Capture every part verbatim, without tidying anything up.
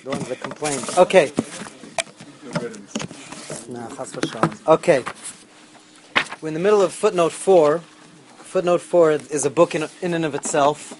the ones that complain. Okay. No, chas v'shalom. Okay. We're in the middle of footnote four. Footnote four is a book in, in and of itself.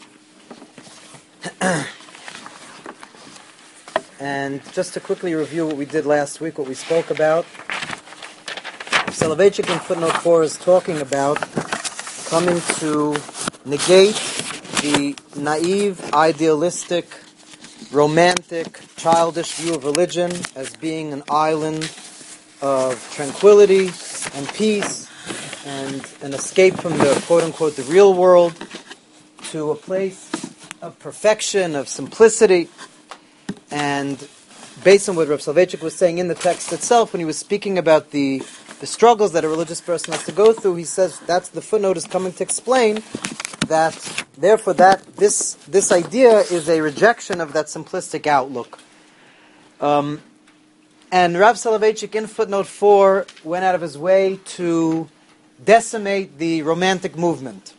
And just to quickly review what we did last week, what we spoke about, Soloveitchik in footnote four is talking about coming to negate the naive, idealistic, romantic, childish view of religion as being an island of tranquility and peace and an escape from the quote-unquote the real world to a place of perfection, of simplicity. And based on what Rav Soloveitchik was saying in the text itself, when he was speaking about the, the struggles that a religious person has to go through, he says that's the footnote is coming to explain that, therefore, that this this idea is a rejection of that simplistic outlook. Um, and Rav Soloveitchik in footnote four went out of his way to decimate the romantic movement.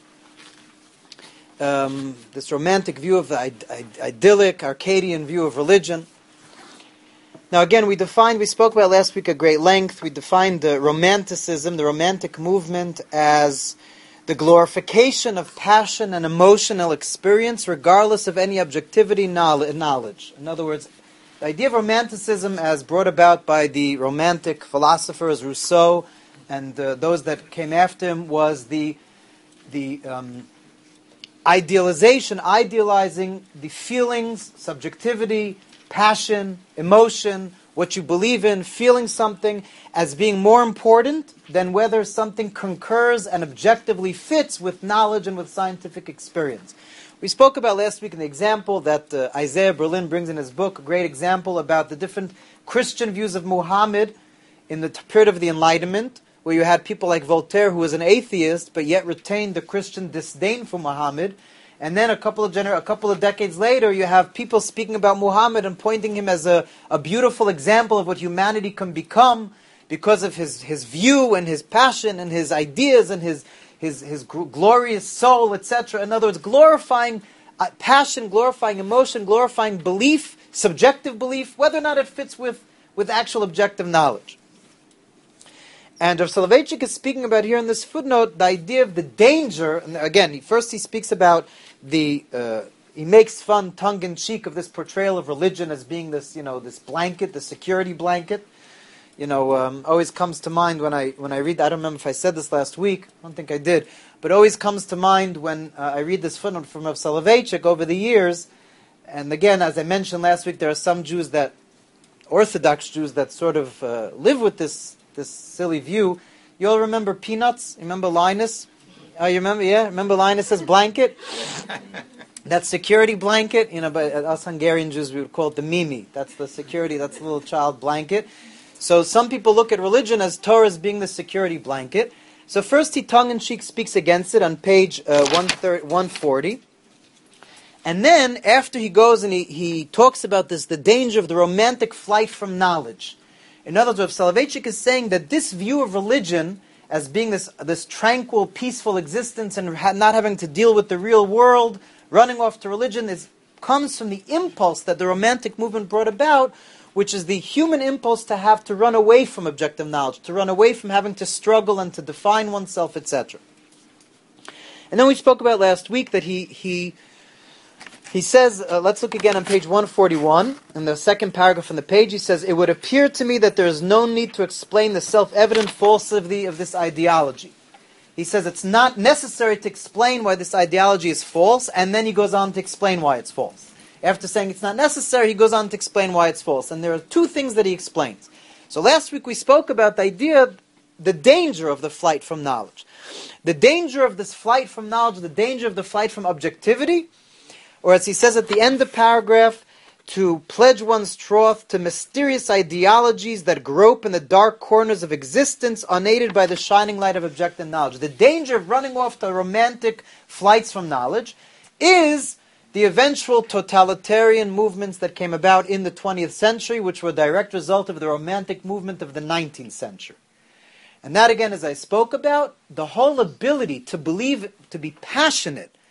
Um, this romantic view of the Id- Id- idyllic, Arcadian view of religion. Now again, we defined, we spoke about last week at great length, we defined the romanticism, the romantic movement as the glorification of passion and emotional experience regardless of any objectivity knowledge. In other words, the idea of romanticism as brought about by the romantic philosophers Rousseau and uh, those that came after him was the the um, idealization, idealizing the feelings, subjectivity, passion, emotion, what you believe in, feeling something as being more important than whether something concurs and objectively fits with knowledge and with scientific experience. We spoke about last week an example that uh, Isaiah Berlin brings in his book, a great example about the different Christian views of Muhammad in the t- period of the Enlightenment, where you had people like Voltaire, who was an atheist, but yet retained the Christian disdain for Muhammad. And then a couple of gener- a couple of decades later, you have people speaking about Muhammad and pointing him as a, a beautiful example of what humanity can become because of his, his view and his passion and his ideas and his his his gr- glorious soul, et cetera. In other words, glorifying uh, passion, glorifying emotion, glorifying belief, subjective belief, whether or not it fits with, with actual objective knowledge. And Rav Soloveitchik is speaking about here in this footnote the idea of the danger. And again, he, first he speaks about the uh, he makes fun, tongue-in-cheek, of this portrayal of religion as being this, you know, this blanket, the security blanket. You know, um, always comes to mind when I when I read. I don't remember if I said this last week. I don't think I did, but always comes to mind when uh, I read this footnote from Rav Soloveitchik over the years. And again, as I mentioned last week, there are some Jews that, Orthodox Jews, that sort of uh, live with this. this silly view. You all remember Peanuts? Remember Linus? Oh, you remember? Yeah, remember Linus's blanket? That security blanket, you know, but us Hungarian Jews, we would call it the Mimi. That's the security, that's the little child blanket. So some people look at religion as Torah as being the security blanket. So first he tongue-in-cheek speaks against it on page uh, one forty. And then after he goes and he, he talks about this, the danger of the romantic flight from knowledge. In other words, Soloveitchik is saying that this view of religion as being this this tranquil, peaceful existence and ha- not having to deal with the real world, running off to religion, is comes from the impulse that the Romantic movement brought about, which is the human impulse to have to run away from objective knowledge, to run away from having to struggle and to define oneself, et cetera. And then we spoke about last week that he he He says, uh, let's look again on page one forty-one, in the second paragraph on the page, he says, "It would appear to me that there is no need to explain the self-evident falsity of this ideology." He says it's not necessary to explain why this ideology is false, and then he goes on to explain why it's false. After saying it's not necessary, he goes on to explain why it's false. And there are two things that he explains. So last week we spoke about the idea, the danger of the flight from knowledge. The danger of this flight from knowledge, the danger of the flight from objectivity, or as he says at the end of the paragraph, to pledge one's troth to mysterious ideologies that grope in the dark corners of existence, unaided by the shining light of objective knowledge. The danger of running off to romantic flights from knowledge is the eventual totalitarian movements that came about in the twentieth century, which were a direct result of the romantic movement of the nineteenth century. And that, again, as I spoke about, the whole ability to believe, to be passionate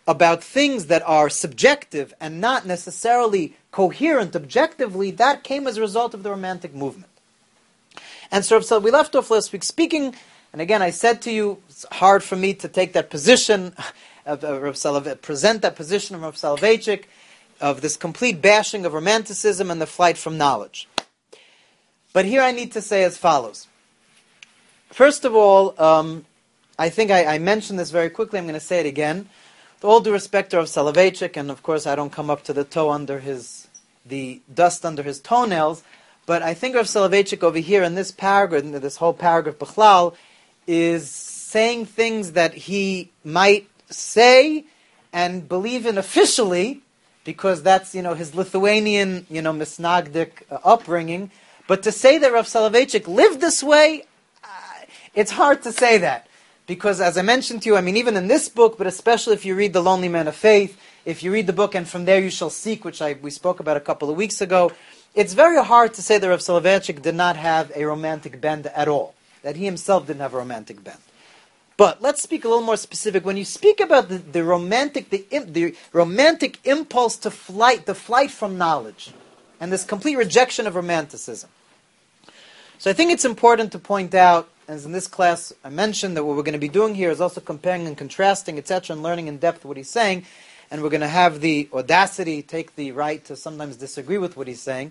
about things that are subjective and not necessarily coherent objectively, that came as a result of the Romantic movement. And so, so we left off last week speaking, and again I said to you, it's hard for me to take that position, of, of Rav Solov- present that position of Rav Soloveitchik, of this complete bashing of Romanticism and the flight from knowledge. But here I need to say as follows. First of all, um, I think I, I mentioned this very quickly, I'm going to say it again. With all due respect to Rav Soloveitchik, and of course I don't come up to the toe under his, the dust under his toenails, but I think Rav Soloveitchik over here in this paragraph, in this whole paragraph, Bechlal, is saying things that he might say and believe in officially, because that's, you know, his Lithuanian, you know, misnagdic uh, upbringing. But to say that Rav Soloveitchik lived this way, uh, it's hard to say that. Because as I mentioned to you, I mean, even in this book, but especially if you read The Lonely Man of Faith, if you read the book And From There You Shall Seek, which I we spoke about a couple of weeks ago, it's very hard to say that Rav Soloveitchik did not have a romantic bend at all. That he himself didn't have a romantic bend. But let's speak a little more specific. When you speak about the, the romantic, the, the romantic impulse to flight, the flight from knowledge, and this complete rejection of romanticism. So I think it's important to point out, as in this class I mentioned, that what we're going to be doing here is also comparing and contrasting, et cetera, and learning in depth what he's saying, and we're going to have the audacity, take the right to sometimes disagree with what he's saying.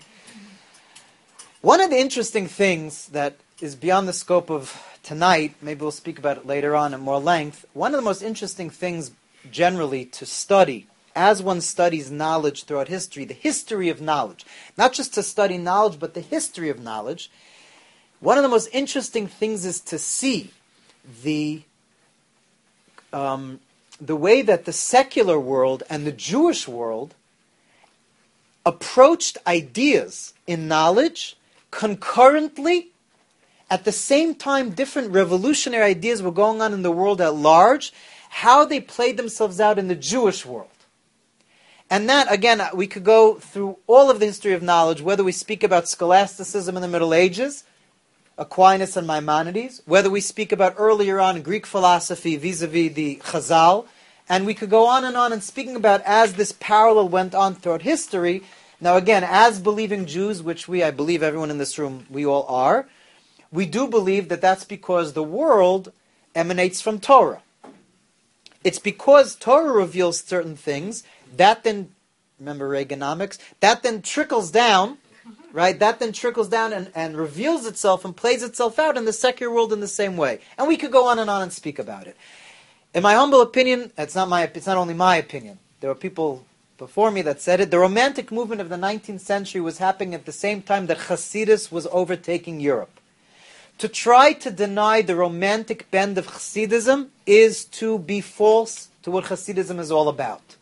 One of the interesting things that is beyond the scope of tonight, maybe we'll speak about it later on in more length, one of the most interesting things generally to study, as one studies knowledge throughout history, the history of knowledge, not just to study knowledge, but the history of knowledge, one of the most interesting things is to see the um, the way that the secular world and the Jewish world approached ideas in knowledge concurrently. At the same time, different revolutionary ideas were going on in the world at large, how they played themselves out in the Jewish world. And that, again, we could go through all of the history of knowledge, whether we speak about scholasticism in the Middle Ages, Aquinas and Maimonides, whether we speak about earlier on Greek philosophy vis-a-vis the Chazal, and we could go on and on and speaking about as this parallel went on throughout history. Now again, as believing Jews, which we, I believe everyone in this room, we all are, we do believe that that's because the world emanates from Torah. It's because Torah reveals certain things, that then, remember Reaganomics, that then trickles down, right? That then trickles down and, and reveals itself and plays itself out in the secular world in the same way. And we could go on and on and speak about it. In my humble opinion, it's not my, it's not only my opinion. There were people before me that said it. The Romantic movement of the nineteenth century was happening at the same time that Hasidus was overtaking Europe. To try to deny the romantic bend of Hasidism is to be false to what Hasidism is all about.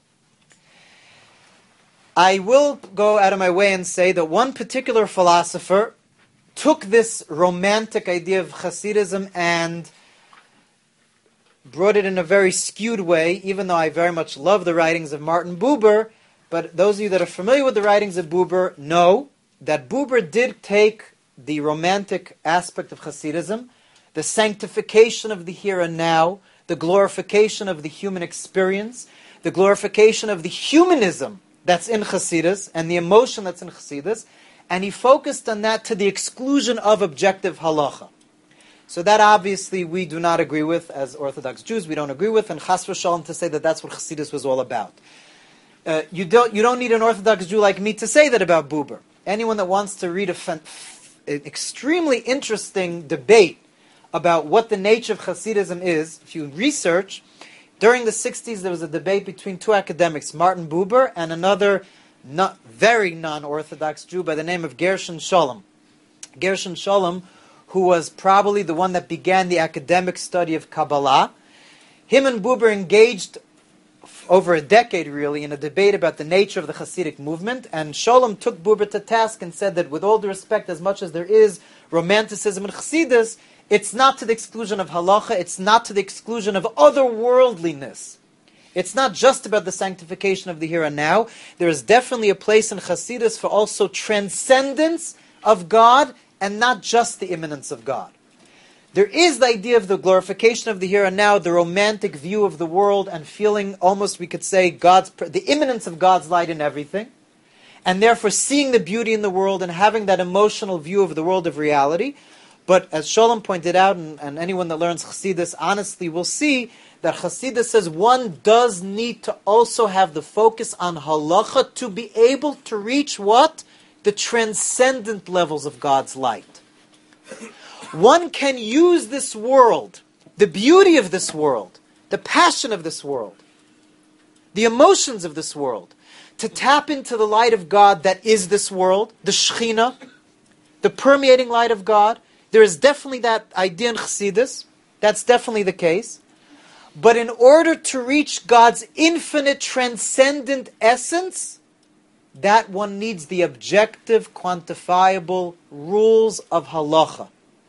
I will go out of my way and say that one particular philosopher took this romantic idea of Hasidism and brought it in a very skewed way, even though I very much love the writings of Martin Buber, but those of you that are familiar with the writings of Buber know that Buber did take the romantic aspect of Hasidism, the sanctification of the here and now, the glorification of the human experience, the glorification of the humanism that's in Hasidus, and the emotion that's in Hasidus, and he focused on that to the exclusion of objective halacha. So that obviously we do not agree with, as Orthodox Jews, we don't agree with, and chas v'shalom to say that that's what Hasidus was all about. Uh, you don't you don't need an Orthodox Jew like me to say that about Buber. Anyone that wants to read a fan, an extremely interesting debate about what the nature of Hasidism is, if you research, during the sixties there was a debate between two academics, Martin Buber and another not, very non-Orthodox Jew by the name of Gershon Sholem. Gershon Sholem, who was probably the one that began the academic study of Kabbalah. Him and Buber engaged over a decade, really, in a debate about the nature of the Hasidic movement, and Sholem took Buber to task and said that with all due respect, as much as there is romanticism in Hasidus, it's not to the exclusion of halacha, it's not to the exclusion of otherworldliness. It's not just about the sanctification of the here and now. There is definitely a place in Hasidus for also transcendence of God, and not just the immanence of God. There is the idea of the glorification of the here and now, the romantic view of the world, and feeling almost, we could say, God's the immanence of God's light in everything, and therefore seeing the beauty in the world and having that emotional view of the world of reality. But as Sholem pointed out, and, and anyone that learns Chassidus honestly will see, that Chassidus says one does need to also have the focus on halacha to be able to reach what? The transcendent levels of God's light. One can use this world, the beauty of this world, the passion of this world, the emotions of this world, to tap into the light of God that is this world, the Shekhinah, the permeating light of God. There is definitely that idea in Chassidus. That's definitely the case. But in order to reach God's infinite, transcendent essence, that one needs the objective, quantifiable rules of halacha.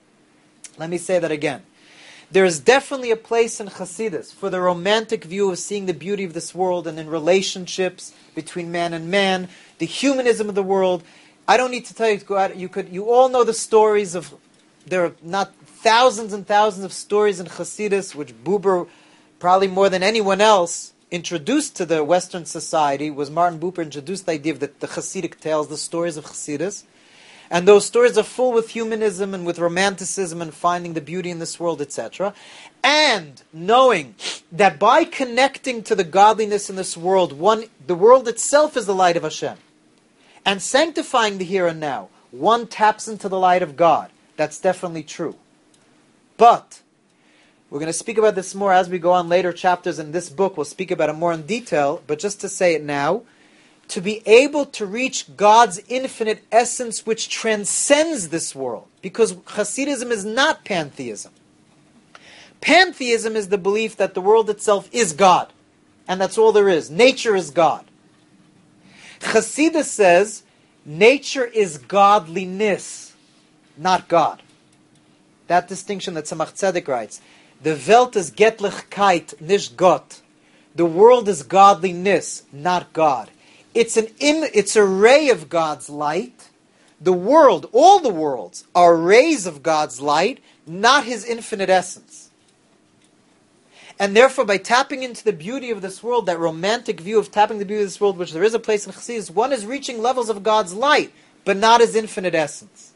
Let me say that again. There is definitely a place in Chassidus for the romantic view of seeing the beauty of this world and in relationships between man and man, the humanism of the world. I don't need to tell you to go out. You could. You all know the stories of. There are not thousands and thousands of stories in Chassidus, which Buber, probably more than anyone else, introduced to the Western society. Was Martin Buber introduced the idea of the, the Chassidic tales, the stories of Chassidus. And those stories are full with humanism and with romanticism and finding the beauty in this world, et cetera. And knowing that by connecting to the godliness in this world, one, the world itself is the light of Hashem. And sanctifying the here and now, one taps into the light of God. That's definitely true. But we're going to speak about this more as we go on later chapters in this book. We'll speak about it more in detail. But just to say it now, to be able to reach God's infinite essence which transcends this world. Because Hasidism is not pantheism. Pantheism is the belief that the world itself is God. And that's all there is. Nature is God. Chassidus says, nature is godliness, not God. That distinction that Tzemach Tzedek writes, the Welt is Göttlichkeit, nicht Gott. The world is godliness, not God. It's an im- it's a ray of God's light. The world, all the worlds, are rays of God's light, not His infinite essence. And therefore, by tapping into the beauty of this world, that romantic view of tapping the beauty of this world, which there is a place in Chassidus, one is reaching levels of God's light, but not His infinite essence.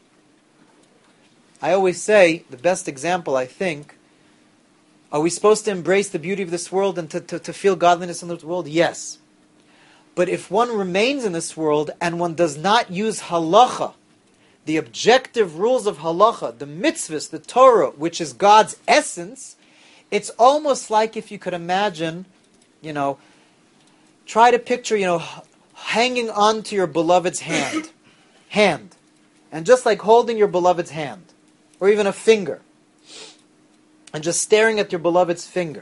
I always say, the best example, I think, are we supposed to embrace the beauty of this world and to, to, to feel godliness in this world? Yes. But if one remains in this world and one does not use halacha, the objective rules of halacha, the mitzvahs, the Torah, which is God's essence, it's almost like if you could imagine, you know, try to picture, you know, hanging on to your beloved's hand. Hand. And just like holding your beloved's hand. Or even a finger. And just staring at your beloved's finger.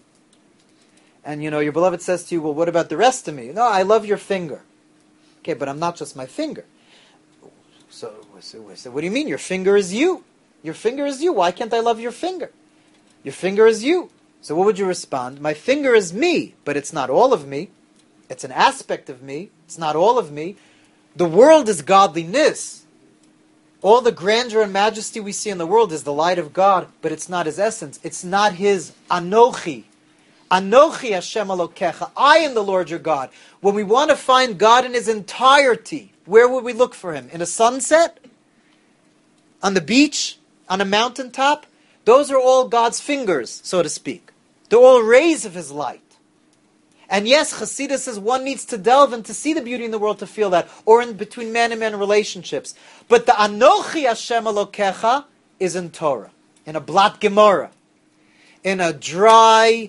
And, you know, your beloved says to you, well, what about the rest of me? No, I love your finger. Okay, but I'm not just my finger. So, so, so what do you mean? Your finger is you. Your finger is you. Why can't I love your finger? Your finger is you. So what would you respond? My finger is me, but it's not all of me. It's an aspect of me. It's not all of me. The world is godliness. All the grandeur and majesty we see in the world is the light of God, but it's not His essence. It's not His Anochi. Anochi Hashem Elokecha. I am the Lord your God. When we want to find God in His entirety, where would we look for Him? In a sunset? On the beach? On a mountaintop? Those are all God's fingers, so to speak. They're all rays of His light. And yes, Chassidus says one needs to delve and to see the beauty in the world to feel that, or in between man and man relationships. But the Anochi Hashem Elokecha is in Torah, in a blat Gemara, in a dry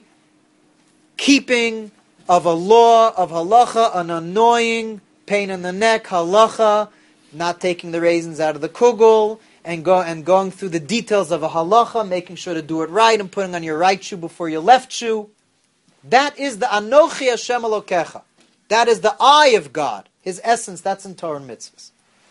keeping of a law of halacha, an annoying pain in the neck halacha, not taking the raisins out of the kugel, and go and going through the details of a halacha, making sure to do it right, and putting on your right shoe before your left shoe. That is the Anochi Hashem Elokecha. That is the eye of God, His essence. That's in Torah and mitzvahs.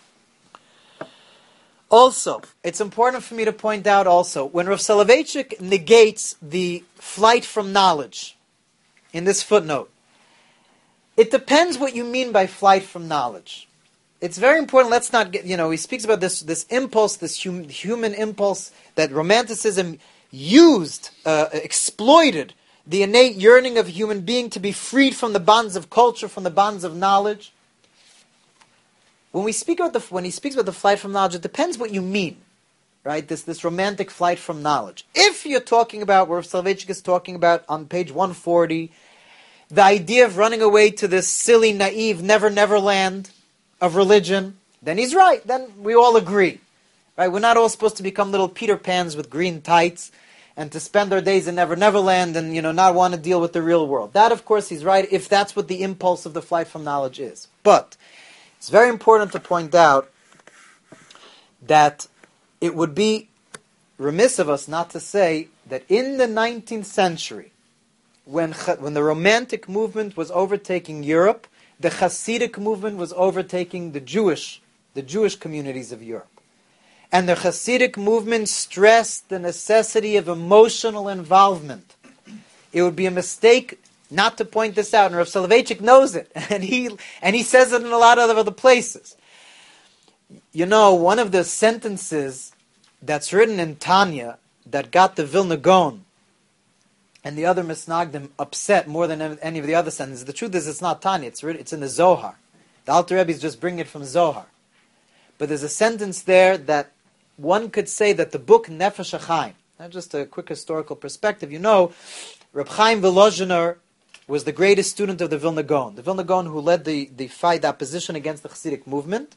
Also, it's important for me to point out also, when Rav Soloveitchik negates the flight from knowledge, in this footnote, it depends what you mean by flight from knowledge. it's very important. Let's not get, you know, he speaks about this this impulse, this hum, human impulse that Romanticism used, uh, exploited the innate yearning of a human being to be freed from the bonds of culture, from the bonds of knowledge. When we speak about the when he speaks about the flight from knowledge, it depends what you mean, right? This this romantic flight from knowledge. If you're talking about what Rav Soloveitchik is talking about on page one forty, the idea of running away to this silly, naive, never, never land of religion, then he's right. Then we all agree, right? We're not all supposed to become little Peter Pans with green tights and to spend our days in Never Never Land and, you know, not want to deal with the real world. That, of course, he's right if that's what the impulse of the flight from knowledge is. But it's very important to point out that it would be remiss of us not to say that in the nineteenth century, when when the Romantic movement was overtaking Europe, the Hasidic movement was overtaking the Jewish, the Jewish communities of Europe. And the Hasidic movement stressed the necessity of emotional involvement. It would be a mistake not to point this out, and Rav Soloveitchik knows it, and he and he says it in a lot of other places. You know, one of the sentences that's written in Tanya that got the Vilna Gaon and the other Misnagdim upset more than any of the other sentences. The truth is, it's not Tanya. It's written, it's in the Zohar. The Alter Rebbe is just bringing it from Zohar. But there's a sentence there that one could say that the book Nefesh HaChaim, not just a quick historical perspective, you know, Reb Chaim Volozhiner was the greatest student of the Vilna Gaon. The Vilna Gaon who led the, the fight, the opposition against the Hasidic movement.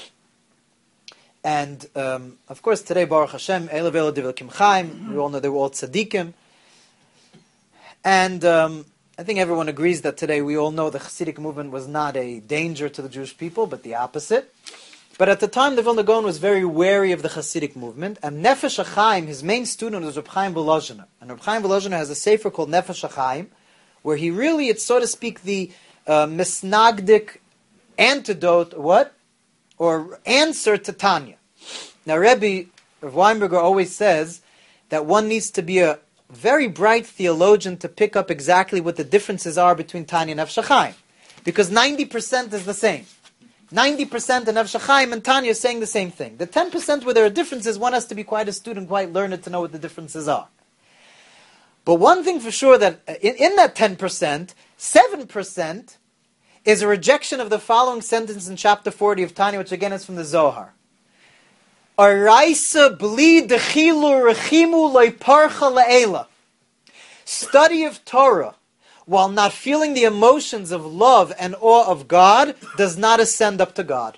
And, um, of course, today, Baruch Hashem, Eilu V'Eilu Divrei Chaim, we all know they were all tzaddikim. And um, I think everyone agrees that today we all know the Hasidic movement was not a danger to the Jewish people, but the opposite. But at the time, the Vilna Gaon was very wary of the Hasidic movement, and Nefesh HaChaim, his main student, was Reb Chaim Volozhiner. And Reb Chaim Volozhiner has a sefer called Nefesh HaChaim, where he really, it's so to speak, the uh, misnagdic antidote, what? Or answer to Tanya. Now, Rebbe, Rav Weinberger always says that one needs to be a very bright theologian to pick up exactly what the differences are between Tanya and Nefesh HaChaim. Because ninety percent is the same. ninety percent of Nefesh HaChaim and Tanya are saying the same thing. The ten percent where there are differences, one has to be quite a student, quite learned to know what the differences are. But one thing for sure, that in, in that ten percent, seven percent is a rejection of the following sentence in chapter forty of Tanya, which again is from the Zohar. Araisa bli dechilu rechimu loiparcha le'ela. Study of Torah, while not feeling the emotions of love and awe of God, does not ascend up to God.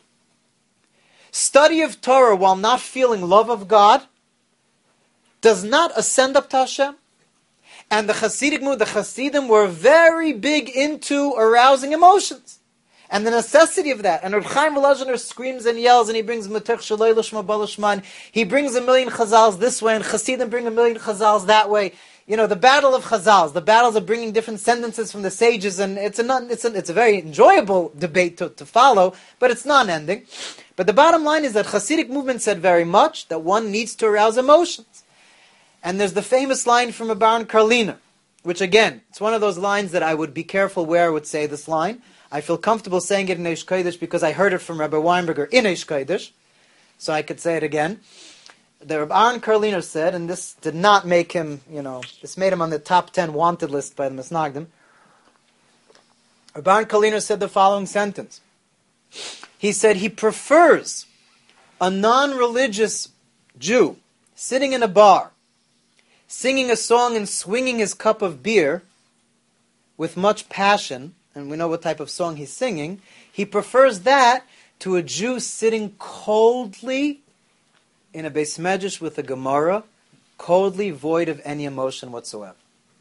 Study of Torah, while not feeling love of God, does not ascend up to Hashem. And the Hasidic, the Hasidim were very big into arousing emotions. And the necessity of that. And Reb Chaim Volozhiner screams and yells, and he brings Matech Shalei Lishma Balashman. He brings a million chazals this way, and Hasidim bring a million chazals that way. You know, the battle of chazals, the battles of bringing different sentences from the sages, and it's a non, it's a, it's a very enjoyable debate to, to follow, but it's non-ending. But the bottom line is that Hasidic movement said very much that one needs to arouse emotions. And there's the famous line from a Baron Karliner, which again, it's one of those lines that I would be careful where I would say this line. I feel comfortable saying it in Eish Kodesh because I heard it from Rabbi Weinberger in Eish Kodesh, so I could say it again. The Rabbi Aaron Karliner said, and this did not make him, you know, this made him on the top ten wanted list by the Misnagdim. Rabbi Aaron Karliner said the following sentence. He said he prefers a non-religious Jew sitting in a bar, singing a song and swinging his cup of beer with much passion, and we know what type of song he's singing, he prefers that to a Jew sitting coldly in a Beis Medrash with a Gemara, coldly void of any emotion whatsoever.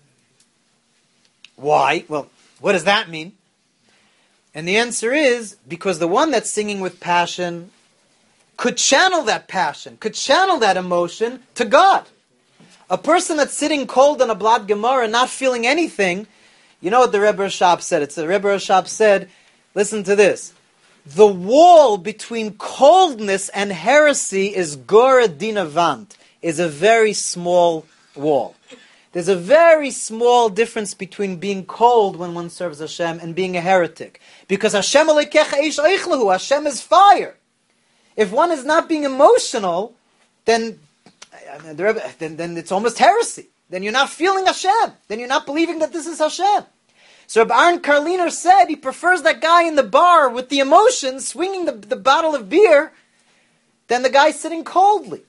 Why? Well, what does that mean? And the answer is, because the one that's singing with passion could channel that passion, could channel that emotion to God. A person that's sitting cold on a blad Gemara, not feeling anything, you know what the Rebbe Rashab said? It's the Rebbe Rashab said, listen to this. The wall between coldness and heresy is Gora Dinavant, is a very small wall. There's a very small difference between being cold when one serves Hashem and being a heretic. Because Hashem Elokecha eish eichlahu, Hashem is fire. If one is not being emotional, then, then, then it's almost heresy. Then you're not feeling Hashem. Then you're not believing that this is Hashem. So Rabbi Aaron Karliner said he prefers that guy in the bar with the emotions, swinging the, the bottle of beer, than the guy sitting coldly.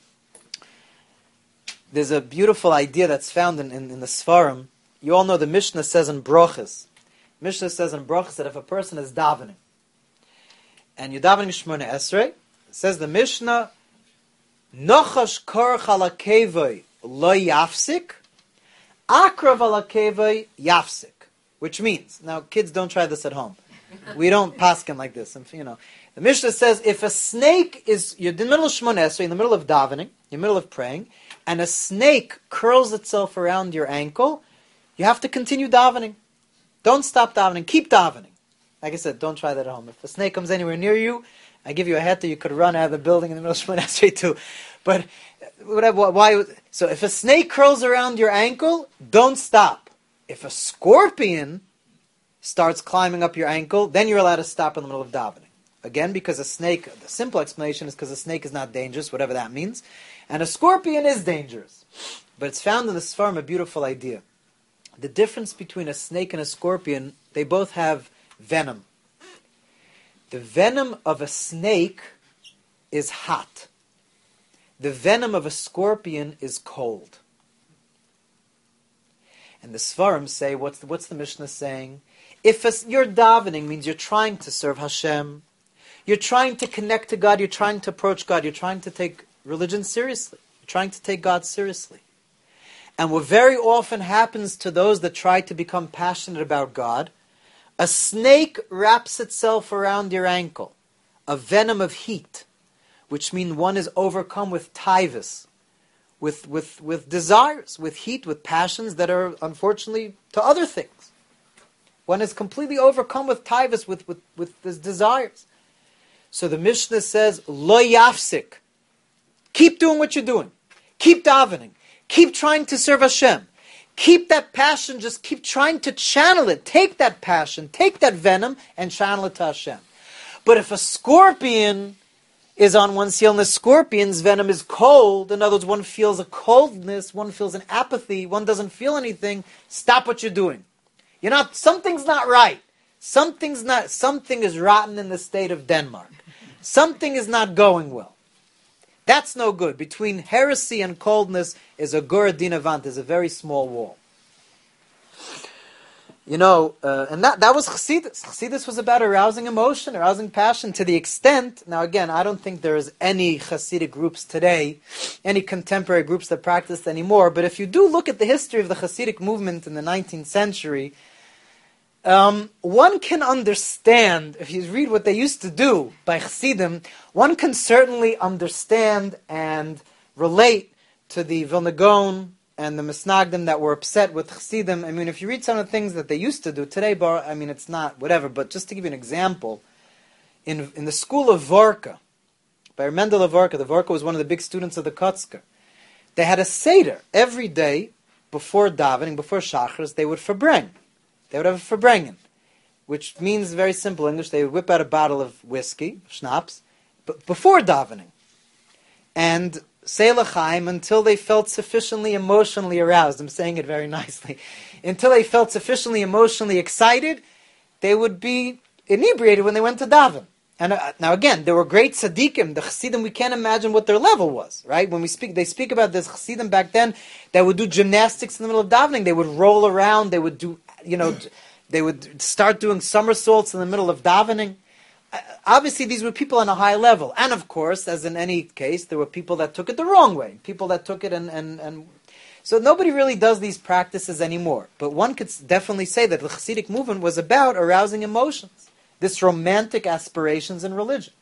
There's a beautiful idea that's found in, in, in the Sfarim. You all know the Mishnah says in Brochus. Mishnah says in Brochus that if a person is davening, and you're davening Shemona Esrei, says the Mishnah, Nochash kor chalakevoi lo yafsik, akrav alakevoi yafsik. Which means, now kids don't try this at home. We don't paskin like this. And, you know, the Mishnah says if a snake is, you're in the middle of Shemona Esrei, in the middle of davening, in the middle of praying, and a snake curls itself around your ankle, you have to continue davening. Don't stop davening. Keep davening. Like I said, don't try that at home. If a snake comes anywhere near you, I give you a heter, you could run out of the building in the middle of Shemona Esrei too. But whatever, why? So if a snake curls around your ankle, don't stop. If a scorpion starts climbing up your ankle, then you're allowed to stop in the middle of davening. Again, because a snake, the simple explanation is because a snake is not dangerous, whatever that means. And a scorpion is dangerous. But it's found in the Sfarim a beautiful idea. The difference between a snake and a scorpion, they both have venom. The venom of a snake is hot. The venom of a scorpion is cold. And the Sfarim say, what's the, what's the Mishnah saying? If a, you're davening, means you're trying to serve Hashem. You're trying to connect to God. You're trying to approach God. You're trying to take religion seriously. You're trying to take God seriously. And what very often happens to those that try to become passionate about God, a snake wraps itself around your ankle, a venom of heat, which means one is overcome with taivas, with, with, with desires, with heat, with passions that are unfortunately to other things. One is completely overcome with taivas, with, with, with these desires. So the Mishnah says, Lo yafsik. Keep doing what you're doing. Keep davening. Keep trying to serve Hashem. Keep that passion, just keep trying to channel it. Take that passion, take that venom, and channel it to Hashem. But if a scorpion is on one's heel, and the scorpion's venom is cold, in other words, one feels a coldness, one feels an apathy, one doesn't feel anything, stop what you're doing. You're not, something's not right. Something's not, something is rotten in the state of Denmark. Something is not going well. That's no good. Between heresy and coldness is a gur dinavant, is a very small wall. You know, uh, and that, that was Chassidus. Chassidus was about arousing emotion, arousing passion to the extent, now again, I don't think there is any Chassidic groups today, any contemporary groups that practice anymore, but if you do look at the history of the Chassidic movement in the nineteenth century, Um, one can understand, if you read what they used to do by Chassidim, one can certainly understand and relate to the Vilna Gaon and the Misnagdim that were upset with Chassidim. I mean, if you read some of the things that they used to do today, bar, I mean, it's not whatever, but just to give you an example, in in the school of Vorka, by Mendel of Vorka, the Vorka was one of the big students of the Kotzker, they had a Seder every day before davening, before Shachris, they would verbreng. They would have a verbrengen, which means, very simple English, they would whip out a bottle of whiskey, schnapps, b- before davening, and say l'chaim until they felt sufficiently emotionally aroused. I'm saying it very nicely. Until they felt sufficiently emotionally excited, they would be inebriated when they went to daven. And uh, now again, there were great tzaddikim, the chassidim, we can't imagine what their level was, right? When we speak, they speak about this chassidim back then, that would do gymnastics in the middle of davening, they would roll around, they would do, you know, they would start doing somersaults in the middle of davening. Uh, obviously, these were people on a high level. And of course, as in any case, there were people that took it the wrong way. People that took it and... and, and so nobody really does these practices anymore. But one could definitely say that the Chassidic movement was about arousing emotions. This romantic aspirations in religion.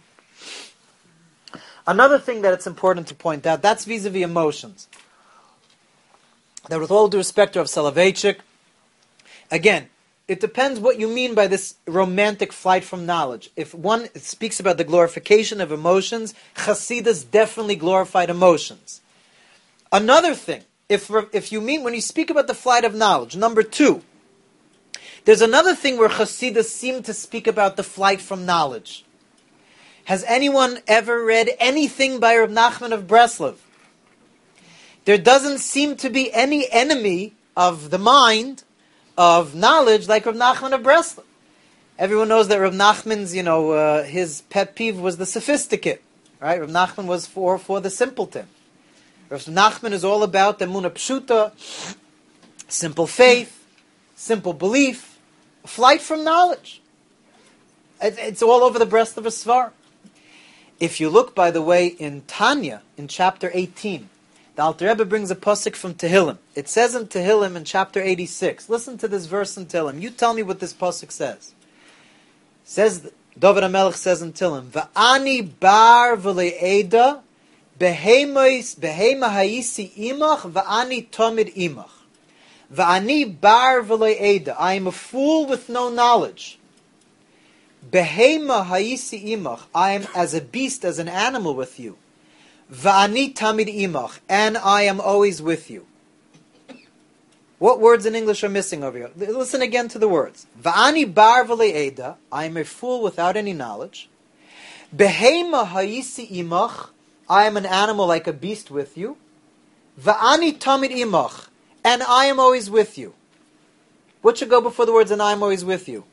Another thing that it's important to point out, that's vis-a-vis emotions. That with all due respect to Rav Soloveitchik, again, it depends what you mean by this romantic flight from knowledge. If one speaks about the glorification of emotions, Chassidus definitely glorified emotions. Another thing, if if you mean when you speak about the flight of knowledge. Number two, there's another thing where Chassidus seem to speak about the flight from knowledge. Has anyone ever read anything by Reb Nachman of Breslov? There doesn't seem to be any enemy of the mind, of knowledge, like Reb Nachman of Breslov. Everyone knows that Reb Nachman's, you know, uh, his pet peeve was the sophisticate, right? Reb Nachman was for, for the simpleton. Reb Nachman is all about the Emunah Pshuta, simple faith, simple belief, flight from knowledge. It, it's all over the breast of a Svar. If you look, by the way, in Tanya, in chapter eighteen, the Alter Rebbe brings a pasuk from Tehillim. It says in Tehillim in chapter eighty-six, listen to this verse in Tehillim. You tell me what this pasuk says. It says, David HaMelech says in Tehillim, V'ani bar v'le'eda behema ha'isi imach v'ani tomid imach. V'ani bar v'le'eda. I am a fool with no knowledge. Behema ha'isi imach. I am as a beast, as an animal with you. V'ani tamid imach. And I am always with you. What words in English are missing over here? Listen again to the words. V'ani bar v'le'eda. I am a fool without any knowledge. Behema ha'isi imach. I am an animal like a beast with you. V'ani tamid imach. And I am always with you. What should go before the words, and I am always with you?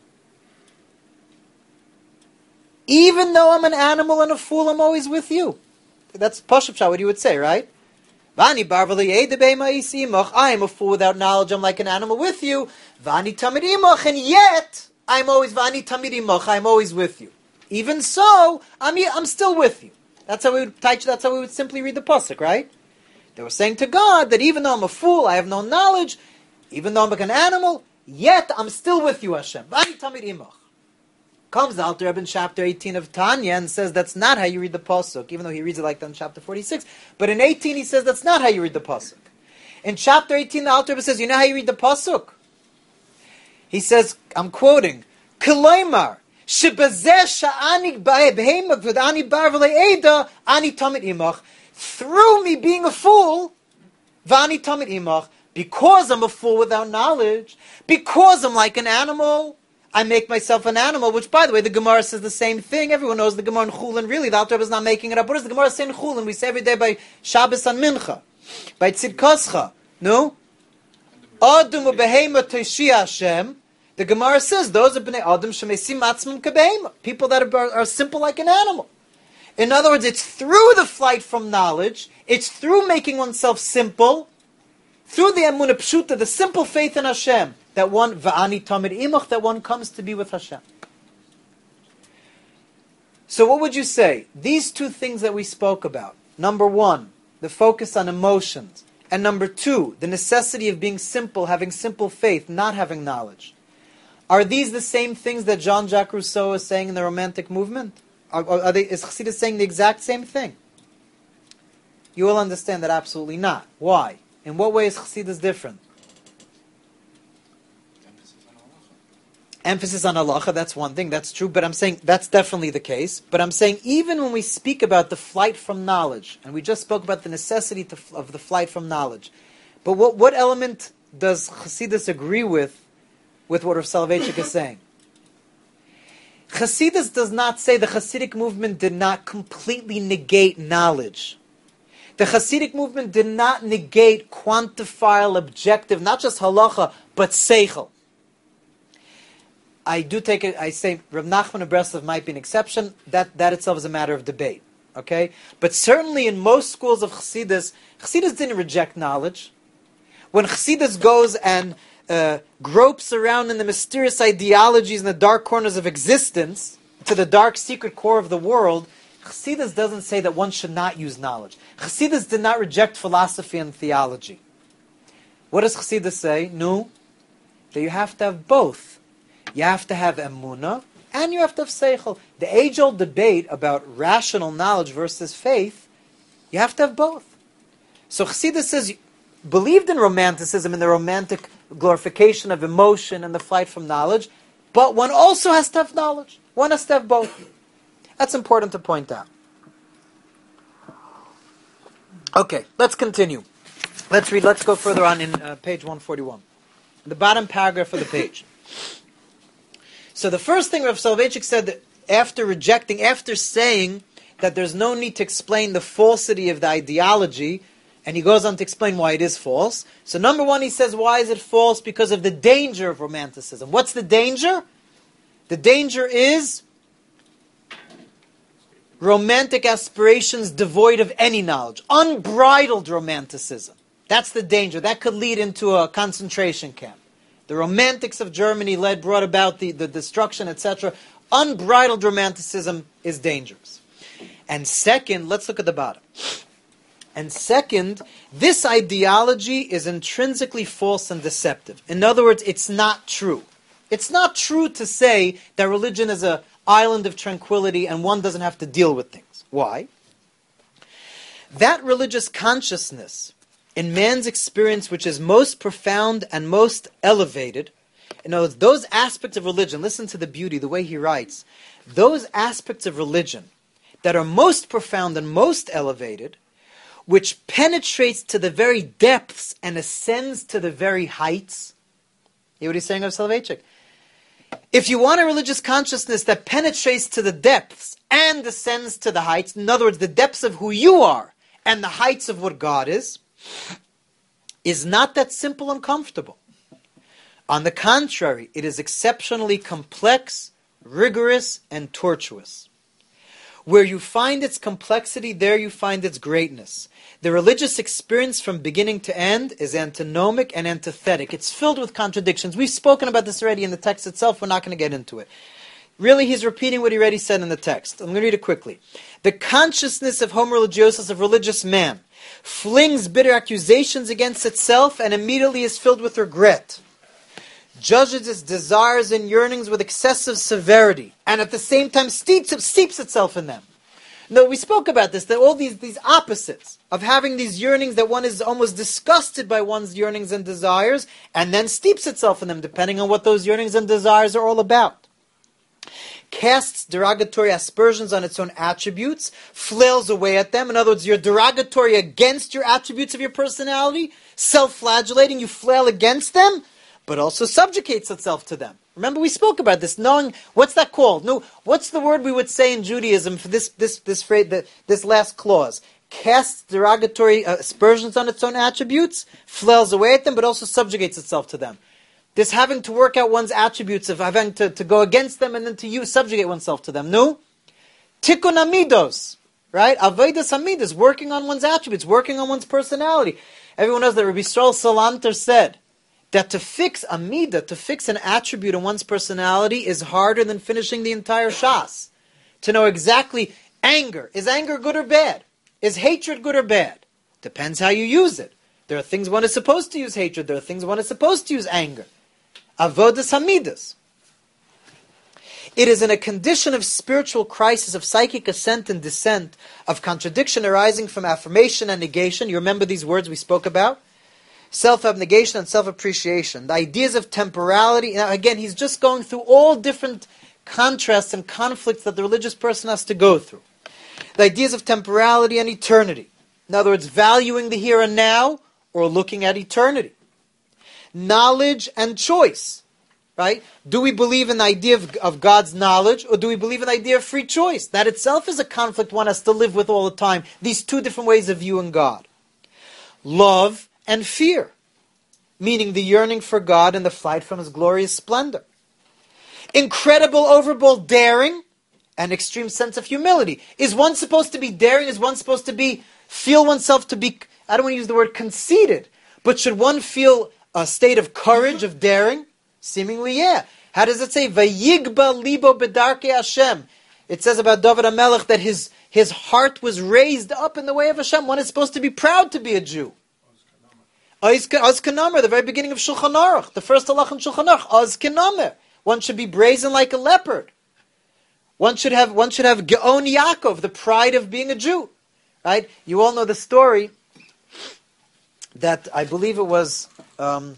Even though I'm an animal and a fool, I'm always with you. That's Pashup Shah, what you would say, right? Vani barvali imach. I am a fool without knowledge. I'm like an animal with you. Vani tamid imach, and yet I'm always vani tamid imach. I'm always with you. Even so, I'm I'm still with you. That's how we would that's how we would simply read the pasuk, right? They were saying to God that even though I'm a fool, I have no knowledge. Even though I'm like an animal, yet I'm still with you, Hashem. Vani tamid imach. Comes the Alter Rebbe in chapter eighteen of Tanya and says that's not how you read the pasuk, even though he reads it like that in chapter forty-six. But in eighteen he says that's not how you read the pasuk. In chapter eighteen the Alter Rebbe says, you know how you read the pasuk? He says, I'm quoting, Kelaymar, shebazeh sha'ani b'heimah v'd'ani bar v'le'eda ani tamid imach. Through me being a fool, v'ani tamid imach, because I'm a fool without knowledge, because I'm like an animal, I make myself an animal, which, by the way, the Gemara says the same thing. Everyone knows the Gemara in Chulin. Really, the Alter Rebbe is not making it up. What does the Gemara say in Chulin? We say every day by Shabbos and Mincha, by Tzidkoscha. No? Adam u'behema toshia Hashem. The Gemara says those are bnei Adam shemesim atzmim kebehema. People that are, are simple like an animal. In other words, it's through the flight from knowledge. It's through making oneself simple, through the emunah pshuta, the simple faith in Hashem, that one, va'ani tamid imach, that one comes to be with Hashem. So what would you say? These two things that we spoke about. Number one, the focus on emotions. And number two, the necessity of being simple, having simple faith, not having knowledge. Are these the same things that Jean-Jacques Rousseau is saying in the Romantic movement? Are, are they, is Chassidus saying the exact same thing? You will understand that absolutely not. Why? In what way is Chassidus different? Emphasis on halacha, that's one thing, that's true, but I'm saying that's definitely the case. But I'm saying even when we speak about the flight from knowledge, and we just spoke about the necessity to, of the flight from knowledge, but what, what element does Chassidus agree with, with what Rav Soloveitchik is saying? Chassidus does not say the Hasidic movement did not completely negate knowledge. The Hasidic movement did not negate quantifiable, objective, not just halacha, but seichel. I do take it, I say Rav Nachman of Breslov might be an exception. That that itself is a matter of debate. Okay? But certainly in most schools of Chassidus, Chassidus didn't reject knowledge. When Chassidus goes and uh, gropes around in the mysterious ideologies in the dark corners of existence, to the dark secret core of the world, Chassidus doesn't say that one should not use knowledge. Chassidus did not reject philosophy and theology. What does Chassidus say? No. That you have to have both. You have to have emunah, and you have to have seichel. The age-old debate about rational knowledge versus faith, you have to have both. So Chassidus says, believed in romanticism and the romantic glorification of emotion and the flight from knowledge, but one also has to have knowledge. One has to have both. That's important to point out. Okay, let's continue. Let's read, let's go further on in uh, page one forty-one. The bottom paragraph of the page. So the first thing Rav Soloveitchik said, that after rejecting, after saying that there's no need to explain the falsity of the ideology, and he goes on to explain why it is false. So number one, he says, why is it false? Because of the danger of romanticism. What's the danger? The danger is romantic aspirations devoid of any knowledge. Unbridled romanticism. That's the danger. That could lead into a concentration camp. The romantics of Germany led, brought about the, the destruction, et cetera. Unbridled romanticism is dangerous. And second, let's look at the bottom. And second, this ideology is intrinsically false and deceptive. In other words, it's not true. It's not true to say that religion is an island of tranquility and one doesn't have to deal with things. Why? That religious consciousness in man's experience which is most profound and most elevated, in other words, those aspects of religion, listen to the beauty, the way he writes, those aspects of religion that are most profound and most elevated, which penetrates to the very depths and ascends to the very heights. Hear what he's saying of Soloveitchik? If you want a religious consciousness that penetrates to the depths and ascends to the heights, in other words, the depths of who you are and the heights of what God is, is not that simple and comfortable. On the contrary, it is exceptionally complex, rigorous, and tortuous. Where you find its complexity, there you find its greatness. The religious experience from beginning to end is antinomic and antithetic. It's filled with contradictions. We've spoken about this already in the text itself. We're not going to get into it. Really, he's repeating what he already said in the text. I'm going to read it quickly. The consciousness of homo religiosus, of religious man, flings bitter accusations against itself and immediately is filled with regret. Judges its desires and yearnings with excessive severity, and at the same time steeps, steeps itself in them. No, we spoke about this, that all these, these opposites of having these yearnings, that one is almost disgusted by one's yearnings and desires, and then steeps itself in them, depending on what those yearnings and desires are all about. Casts derogatory aspersions on its own attributes, flails away at them. In other words, you're derogatory against your attributes of your personality, self-flagellating, you flail against them, but also subjugates itself to them. Remember, we spoke about this, knowing, what's that called? No, what's the word we would say in Judaism for this this this phrase, the, this last clause? Casts derogatory uh, aspersions on its own attributes, flails away at them, but also subjugates itself to them. This having to work out one's attributes, of having to, to go against them and then to use, subjugate oneself to them. No? Tikkun amidos, right? Avodas amidos, working on one's attributes, working on one's personality. Everyone knows that Rabbi Yisrael Salanter said that to fix a midah, to fix an attribute in one's personality is harder than finishing the entire Shas. To know exactly, anger, is anger good or bad? Is hatred good or bad? Depends how you use it. There are things one is supposed to use hatred, there are things one is supposed to use anger. Avodas hamidas. It is in a condition of spiritual crisis, of psychic ascent and descent, of contradiction arising from affirmation and negation. You remember these words we spoke about? Self-abnegation and self-appreciation. The ideas of temporality. Now again, he's just going through all different contrasts and conflicts that the religious person has to go through. The ideas of temporality and eternity. In other words, valuing the here and now or looking at eternity. Knowledge and choice. Right? Do we believe in the idea of, of God's knowledge, or do we believe in the idea of free choice? That itself is a conflict one has to live with all the time. These two different ways of viewing God. Love and fear, meaning the yearning for God and the flight from His glorious splendor. Incredible, overbold daring and extreme sense of humility. Is one supposed to be daring? Is one supposed to be, feel oneself to be, I don't want to use the word conceited, but should one feel a state of courage, of daring? Seemingly, yeah. How does it say? Vayigba libo bedarkei Hashem. It says about David HaMelech that his, his heart was raised up in the way of Hashem. One is supposed to be proud to be a Jew. Az Kenamer, the very beginning of Shulchan Aruch, the first halach in Shulchan Aruch, Az Kenamer. One should be brazen like a leopard. One should have one should have Geon Yaakov, the pride of being a Jew. Right? You all know the story that I believe it was... Um,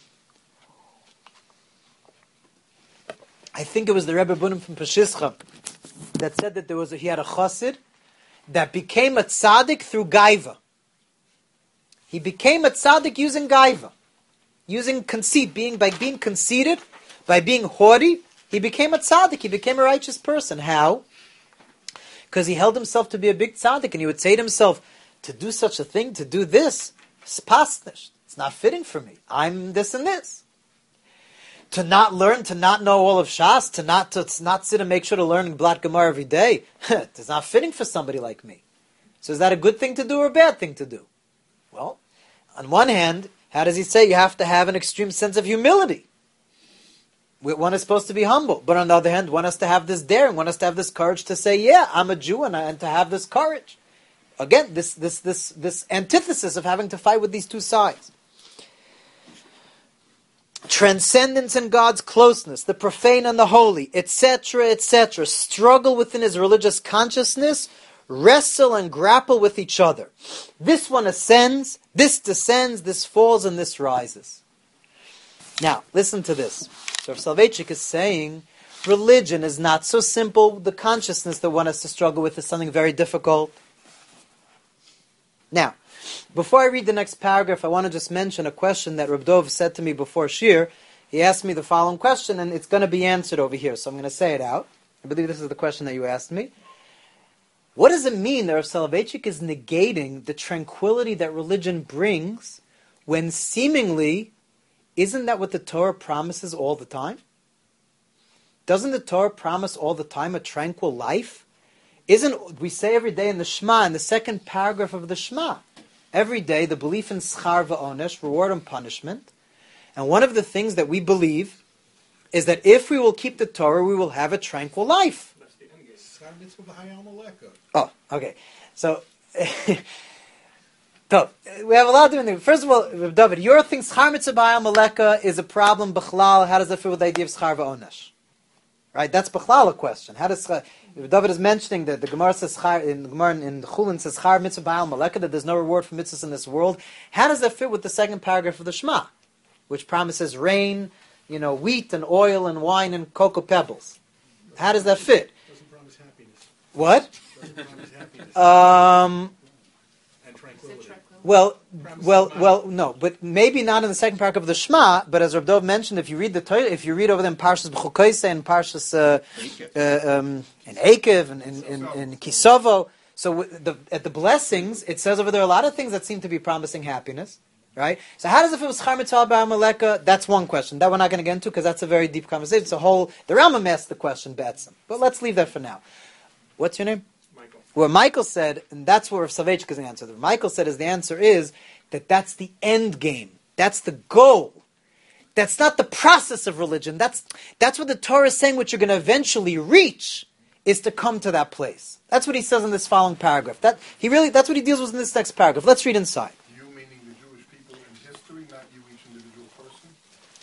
I think it was the Rebbe Bunim from Peshischa that said that there was a, he had a chassid that became a tzaddik through gaiva. He became a tzaddik using gaiva, using conceit, being by being conceited, by being haughty. He became a tzaddik. He became a righteous person. How? Because he held himself to be a big tzaddik, and he would say to himself, to do such a thing, to do this, spasnish. It's not fitting for me. I'm this and this. To not learn, to not know all of Shas, to not to not sit and make sure to learn Blat Gemara every day, it's not fitting for somebody like me. So is that a good thing to do or a bad thing to do? Well, on one hand, how does he say you have to have an extreme sense of humility? One is supposed to be humble. But on the other hand, one has to have this daring, one has to have this courage to say, yeah, I'm a Jew, and, I, and to have this courage. Again, this, this, this, this antithesis of having to fight with these two sides. Transcendence in God's closeness, the profane and the holy, et cetera, et cetera. Struggle within his religious consciousness, wrestle and grapple with each other. This one ascends, this descends, this falls, and this rises. Now, listen to this. So if Soloveitchik is saying, religion is not so simple, the consciousness that one has to struggle with is something very difficult. Now, before I read the next paragraph, I want to just mention a question that Reb Dov said to me before Shir. He asked me the following question, and it's going to be answered over here, so I'm going to say it out. I believe this is the question that you asked me. What does it mean that Rav Soloveitchik is negating the tranquility that religion brings when seemingly, isn't that what the Torah promises all the time? Doesn't the Torah promise all the time a tranquil life? Isn't, we say every day in the Shema, in the second paragraph of the Shema, every day the belief in schar va'onesh, reward and punishment. And one of the things that we believe is that if we will keep the Torah, we will have a tranquil life. Oh, okay. So, so we have a lot of different things. First of all, David, your thing, schar mitzvah b'hayal maleka, is a problem, b'chlal. How does that fit with the idea of schar va'onesh? Right, that's b'chlal a question. How does David is mentioning that the Gemara says schar, in the Gemara in Chulin says schar mitzvah b'hayal maleka, that there's no reward for mitzvahs in this world. How does that fit with the second paragraph of the Shema, which promises rain, you know, wheat and oil and wine and cocoa pebbles? How does that fit? Doesn't promise happiness. What? Doesn't promise happiness. Um. And tranquility. Well, well, well, no, but maybe not in the second paragraph of the Shema. But as Reb Dov mentioned, if you read the Torah, if you read over them Parshas B'chukoyse and Parshas uh, uh, um, and Akev and in, in, in Kisavo, so the, at the blessings, it says over there a lot of things that seem to be promising happiness, right? So how does it fit with Schar Mitzvah B'Amaleka? That's one question that we're not going to get into because that's a very deep conversation. It's a whole the Rambam asked the question, Betzim, but let's leave that for now. What's your name? Where Michael said, and that's where Soloveitchik is the answer. What Michael said is the answer is that that's the end game. That's the goal. That's not the process of religion. That's that's what the Torah is saying. What you're going to eventually reach is to come to that place. That's what he says in this following paragraph. That he really that's what he deals with in this next paragraph. Let's read inside. You meaning the Jewish people in history, not you each individual person?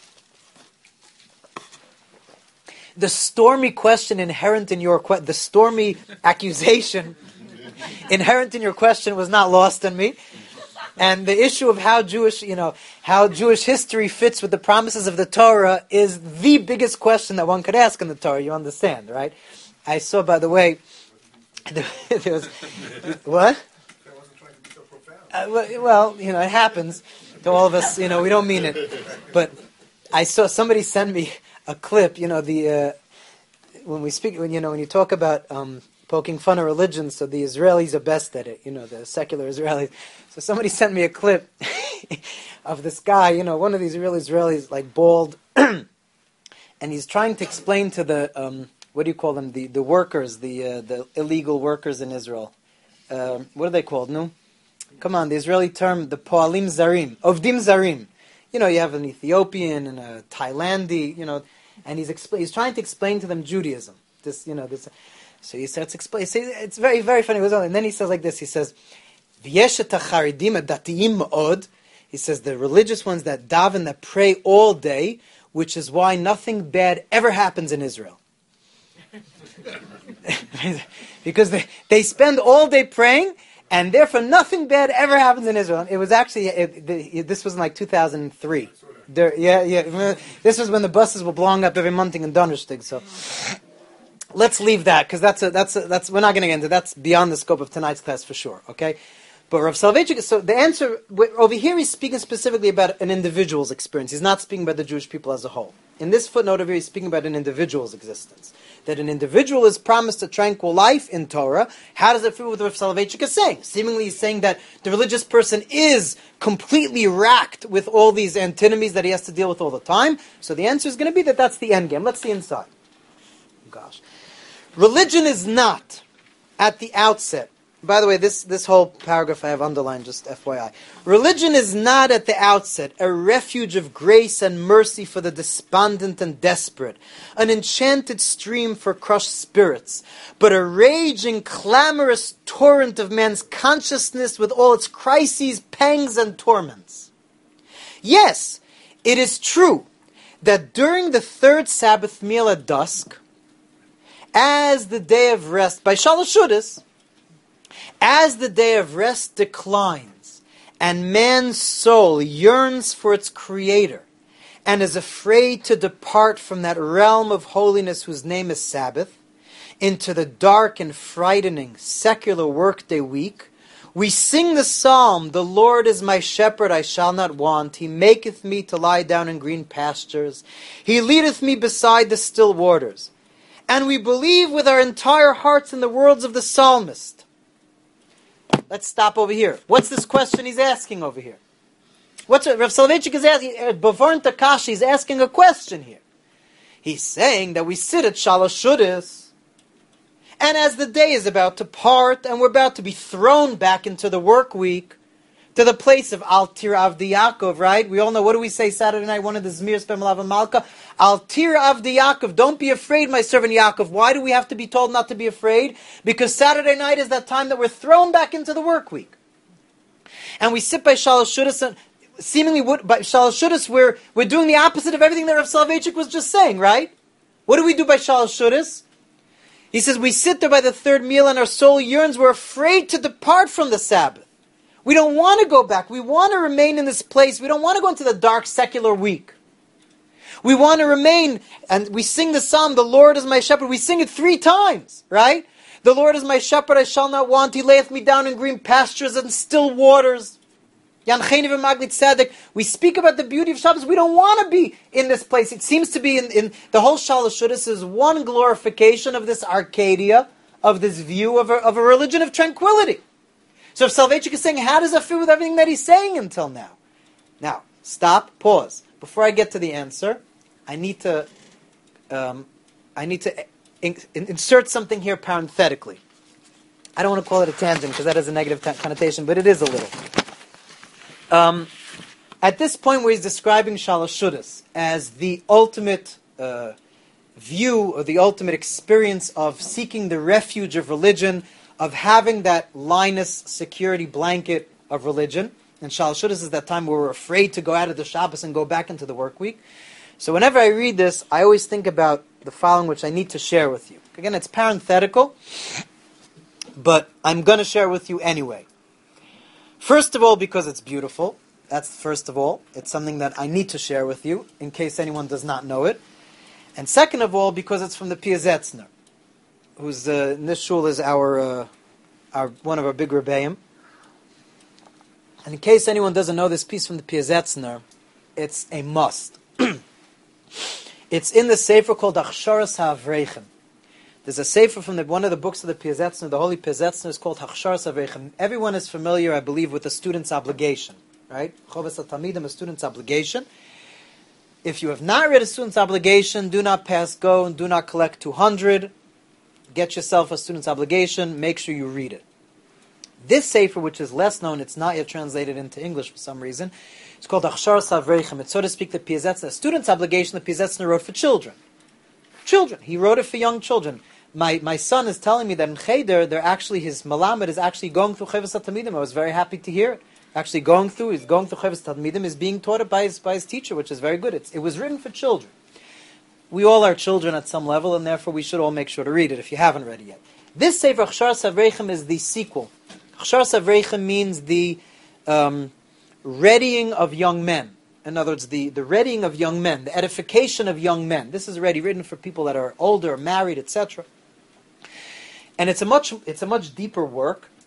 The stormy question inherent in your que- the stormy accusation inherent in your question was not lost on me, and the issue of how Jewish, you know, how Jewish history fits with the promises of the Torah is the biggest question that one could ask in the Torah. You understand, right? I saw, by the way, there was what? I wasn't trying to be so profound. Uh, well, you know, it happens to all of us. You know, we don't mean it, but I saw somebody send me a clip, you know, the uh, when we speak, when you know, when you talk about um, poking fun of religion, so the Israelis are best at it, you know, the secular Israelis. So somebody sent me a clip of this guy, you know, one of these real Israelis, like bald, and he's trying to explain to the um, what do you call them, the the workers, the uh, the illegal workers in Israel. Uh, what are they called? No, come on, the Israeli term, the poalim zarim, ovdim zarim. You know, you have an Ethiopian and a Thailandi, you know, and he's expl- he's trying to explain to them Judaism. This, you know, this. So he starts explaining. It's very, very funny. And then he says like this. He says, "V'yeshet hacharidim adatiim ma'od." He says the religious ones that daven, that pray all day, which is why nothing bad ever happens in Israel. Because they they spend all day praying. And therefore, nothing bad ever happens in Israel. It was actually, it, the, this was in like two thousand three. There, yeah, yeah. This was when the buses were blowing up every month in Donnerstig. So let's leave that because that's a, that's a, that's we're not going to get into. That's beyond the scope of tonight's class for sure. Okay. But Rav Soloveitchik, so the answer, over here he's speaking specifically about an individual's experience. He's not speaking about the Jewish people as a whole. In this footnote over here, he's speaking about an individual's existence. That an individual is promised a tranquil life in Torah. How does it fit with what Rav Soloveitchik is saying? Seemingly he's saying that the religious person is completely racked with all these antinomies that he has to deal with all the time. So the answer is going to be that that's the end game. Let's see inside. Gosh. Religion is not, at the outset, by the way, this, this whole paragraph I have underlined, just F Y I. Religion is not at the outset a refuge of grace and mercy for the despondent and desperate, an enchanted stream for crushed spirits, but a raging, clamorous torrent of man's consciousness with all its crises, pangs, and torments. Yes, it is true that during the third Sabbath meal at dusk, as the day of rest, by Shalosh Shudas, as the day of rest declines, and man's soul yearns for its Creator, and is afraid to depart from that realm of holiness whose name is Sabbath, into the dark and frightening secular workday week, we sing the psalm, "The Lord is my shepherd, I shall not want. He maketh me to lie down in green pastures. He leadeth me beside the still waters." And we believe with our entire hearts in the words of the psalmist. Let's stop over here. What's this question he's asking over here? What's what Rav Soloveitchik is asking? Bavern Takashi is asking a question here. He's saying that we sit at Shalosh Shudas, and as the day is about to part, and we're about to be thrown back into the work week, to the place of Al Tir Avdi Yaakov, right? We all know, what do we say Saturday night, one of the Zmirs B'Melav Malka? Al Tir Avdi Yaakov, don't be afraid, my servant Yaakov. Why do we have to be told not to be afraid? Because Saturday night is that time that we're thrown back into the work week. And we sit by Shalosh Shudas, and seemingly by Shalosh Shudas, we're, we're doing the opposite of everything that Rav Soloveitchik was just saying, right? What do we do by Shalosh Shudas? He says, we sit there by the third meal and our soul yearns. We're afraid to depart from the Sabbath. We don't want to go back. We want to remain in this place. We don't want to go into the dark secular week. We want to remain, and we sing the psalm, "The Lord is my shepherd." We sing it three times, right? "The Lord is my shepherd, I shall not want. He layeth me down in green pastures and still waters." Yancheni v'maglit tzedek. We speak about the beauty of Shabbos. We don't want to be in this place. It seems to be in, in the whole Shalosh Shudas is one glorification of this Arcadia, of this view of a, of a religion of tranquility. So if Soloveitchik is saying, how does that fit with everything that he's saying until now? Now, stop, pause. Before I get to the answer, I need to um, I need to in, in, insert something here parenthetically. I don't want to call it a tangent because that has a negative t- connotation, but it is a little. Um, at this point where he's describing Shalosh Shudas as the ultimate uh, view or the ultimate experience of seeking the refuge of religion, of having that Linus security blanket of religion. And Shalosh Shudas is that time where we're afraid to go out of the Shabbos and go back into the work week. So whenever I read this, I always think about the following, which I need to share with you. Again, it's parenthetical, but I'm going to share with you anyway. First of all, because it's beautiful. That's first of all. It's something that I need to share with you, in case anyone does not know it. And second of all, because it's from the Piazetzner, who's uh, in this shul is our, uh, our one of our big rebbeim. And in case anyone doesn't know this piece from the Piazetzner, it's a must. It's in the sefer called Achsharas HaAvreichim. There's a sefer from the, one of the books of the Piazetzner, the Holy Piazetzner, is called Achsharas HaAvreichim. Everyone is familiar, I believe, with the student's obligation, right? Choves HaTalmidim, a student's obligation. If you have not read a student's obligation, do not pass go and do not collect two hundred. Get yourself a student's obligation. Make sure you read it. This sefer, which is less known, it's not yet translated into English for some reason. It's called Achsharas HaAvreichim. It's, so to speak, the Piazetzner, a student's obligation the Piazetzner wrote for children. Children. He wrote it for young children. My my son is telling me that in Cheder, they're actually, his Malamed is actually going through Choves HaTalmidim. I was very happy to hear it. Actually going through, he's going through Choves HaTalmidim, is being taught it by his, by his teacher, which is very good. It's, it was written for children. We all are children at some level, and therefore we should all make sure to read it if you haven't read it yet. This Sefer Achsharas HaAvreichim is the sequel. Achsharas HaAvreichim means the um, readying of young men. In other words, the, the readying of young men, the edification of young men. This is already written for people that are older, married, et cetera. And it's a much it's a much deeper work.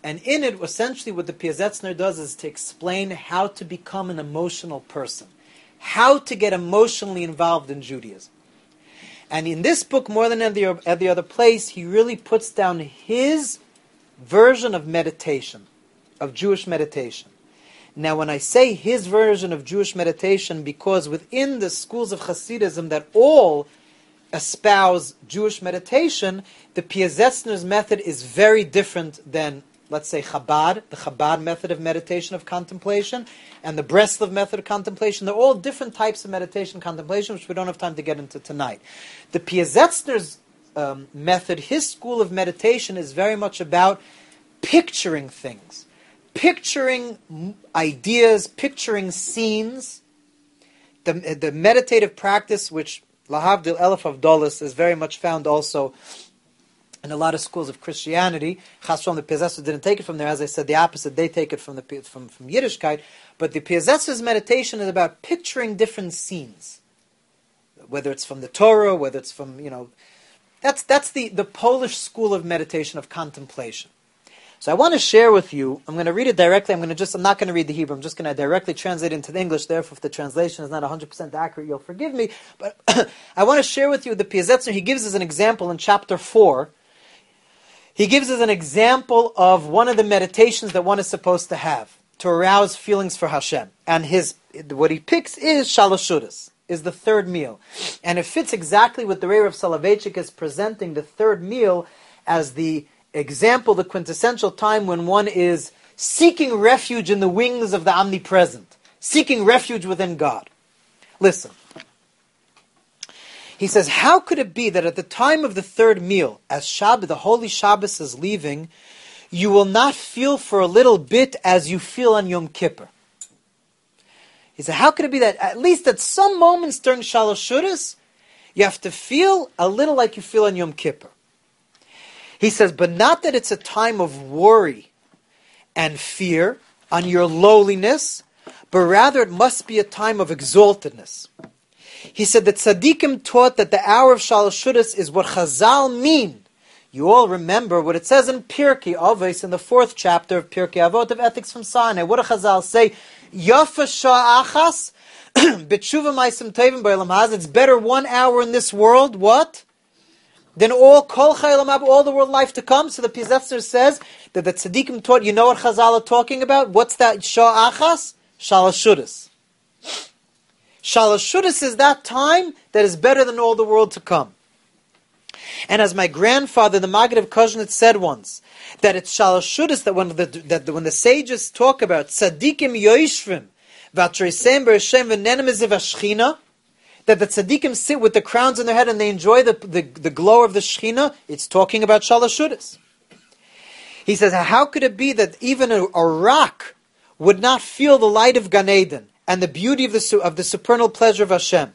And in it, essentially what the Piazetzner does is to explain how to become an emotional person, how to get emotionally involved in Judaism. And in this book, more than any other, other place, he really puts down his version of meditation, of Jewish meditation. Now, when I say his version of Jewish meditation, because within the schools of Hasidism that all espouse Jewish meditation, the Piazetzner's method is very different than, let's say, Chabad, the Chabad method of meditation, of contemplation, and the Breslov method of contemplation. They're all different types of meditation contemplation, which we don't have time to get into tonight. The Piazetzner's um, method, his school of meditation, is very much about picturing things, picturing ideas, picturing scenes. The, the meditative practice, which Lahavdil Elef Avdolis, is very much found also in a lot of schools of Christianity. Chas v'shalom, the Piazetzner didn't take it from there. As I said, the opposite, they take it from the from, from Yiddishkeit. But the Piazetzner's meditation is about picturing different scenes, whether it's from the Torah, whether it's from, you know, that's that's the, the Polish school of meditation, of contemplation. So I want to share with you, I'm going to read it directly, I'm going to just, I'm not going to read the Hebrew, I'm just going to directly translate it into the English, therefore if the translation is not one hundred percent accurate, you'll forgive me, but I want to share with you the Piazetzner. He gives us an example in chapter four. He gives us an example of one of the meditations that one is supposed to have to arouse feelings for Hashem. And his what he picks is Shalosh Shudas, is the third meal. And it fits exactly with the way Rav Soloveitchik is presenting the third meal as the example, the quintessential time when one is seeking refuge in the wings of the omnipresent, seeking refuge within God. Listen. He says, how could it be that at the time of the third meal, as Shabbat, the holy Shabbos is leaving, you will not feel for a little bit as you feel on Yom Kippur? He said, how could it be that at least at some moments during Shalosh Shudas, you have to feel a little like you feel on Yom Kippur? He says, but not that it's a time of worry and fear on your lowliness, but rather it must be a time of exaltedness. He said that Tzaddikim taught that the hour of Shalosh Shudas is what Chazal mean. You all remember what it says in Pirkei Avos, in the fourth chapter of Pirkei Avot of Ethics from Sinai. What do Chazal say? Yafa sha'achas b'tshuva ma'asim tovim b'olam hazeh. It's better one hour in this world, what? Than all kol chayil ha'mab, all the world life to come. So the Piazetzner says that the Tzaddikim taught, you know what Chazal are talking about? What's that sha'achas? Shalosh Shudas. Shalosh Shudas is that time that is better than all the world to come. And as my grandfather, the Maggid of Kozhnitz, said once, that it's Shalosh Shudas that when the that when the sages talk about tzaddikim yoishvim v'atreisem b'Hashem v'nenem v'ashchina, that the tzaddikim sit with the crowns on their head and they enjoy the, the, the glow of the Shechina, it's talking about Shalosh Shudas. He says, how could it be that even a, a rock would not feel the light of Gan Eden and the beauty of the of the supernal pleasure of Hashem?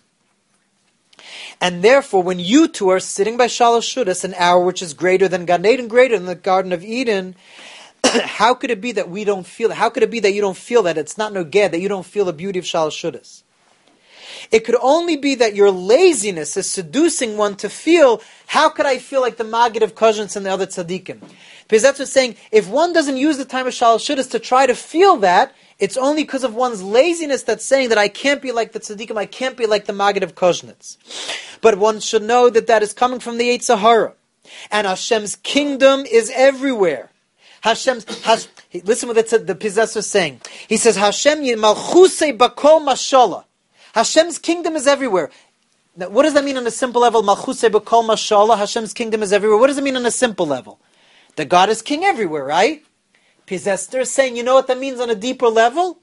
And therefore, when you two are sitting by Shalosh Shudas, an hour which is greater than Gan Eden, greater than the Garden of Eden, how could it be that we don't feel it? How could it be that you don't feel that? It's not nogeh, that you don't feel the beauty of Shalosh Shudas. It could only be that your laziness is seducing one to feel, how could I feel like the Maggid of Kozhnitz and the other tzaddikim? Because that's what's saying, if one doesn't use the time of Shalosh Shudas to try to feel that, it's only because of one's laziness that's saying that I can't be like the tzaddikim, I can't be like the Maggid of Kozhnitz. But one should know that that is coming from the Yetzer Hara. And Hashem's kingdom is everywhere. Hashem's, Hash, listen what the, the Piazetzner is saying. He says, Hashem malchusei bakol mashallah. Hashem's kingdom is everywhere. Now, what does that mean on a simple level? Malchusei bakol mashallah. Hashem's kingdom is everywhere. What does it mean on a simple level? That God is king everywhere, right? Piazetzner is saying, you know what that means on a deeper level?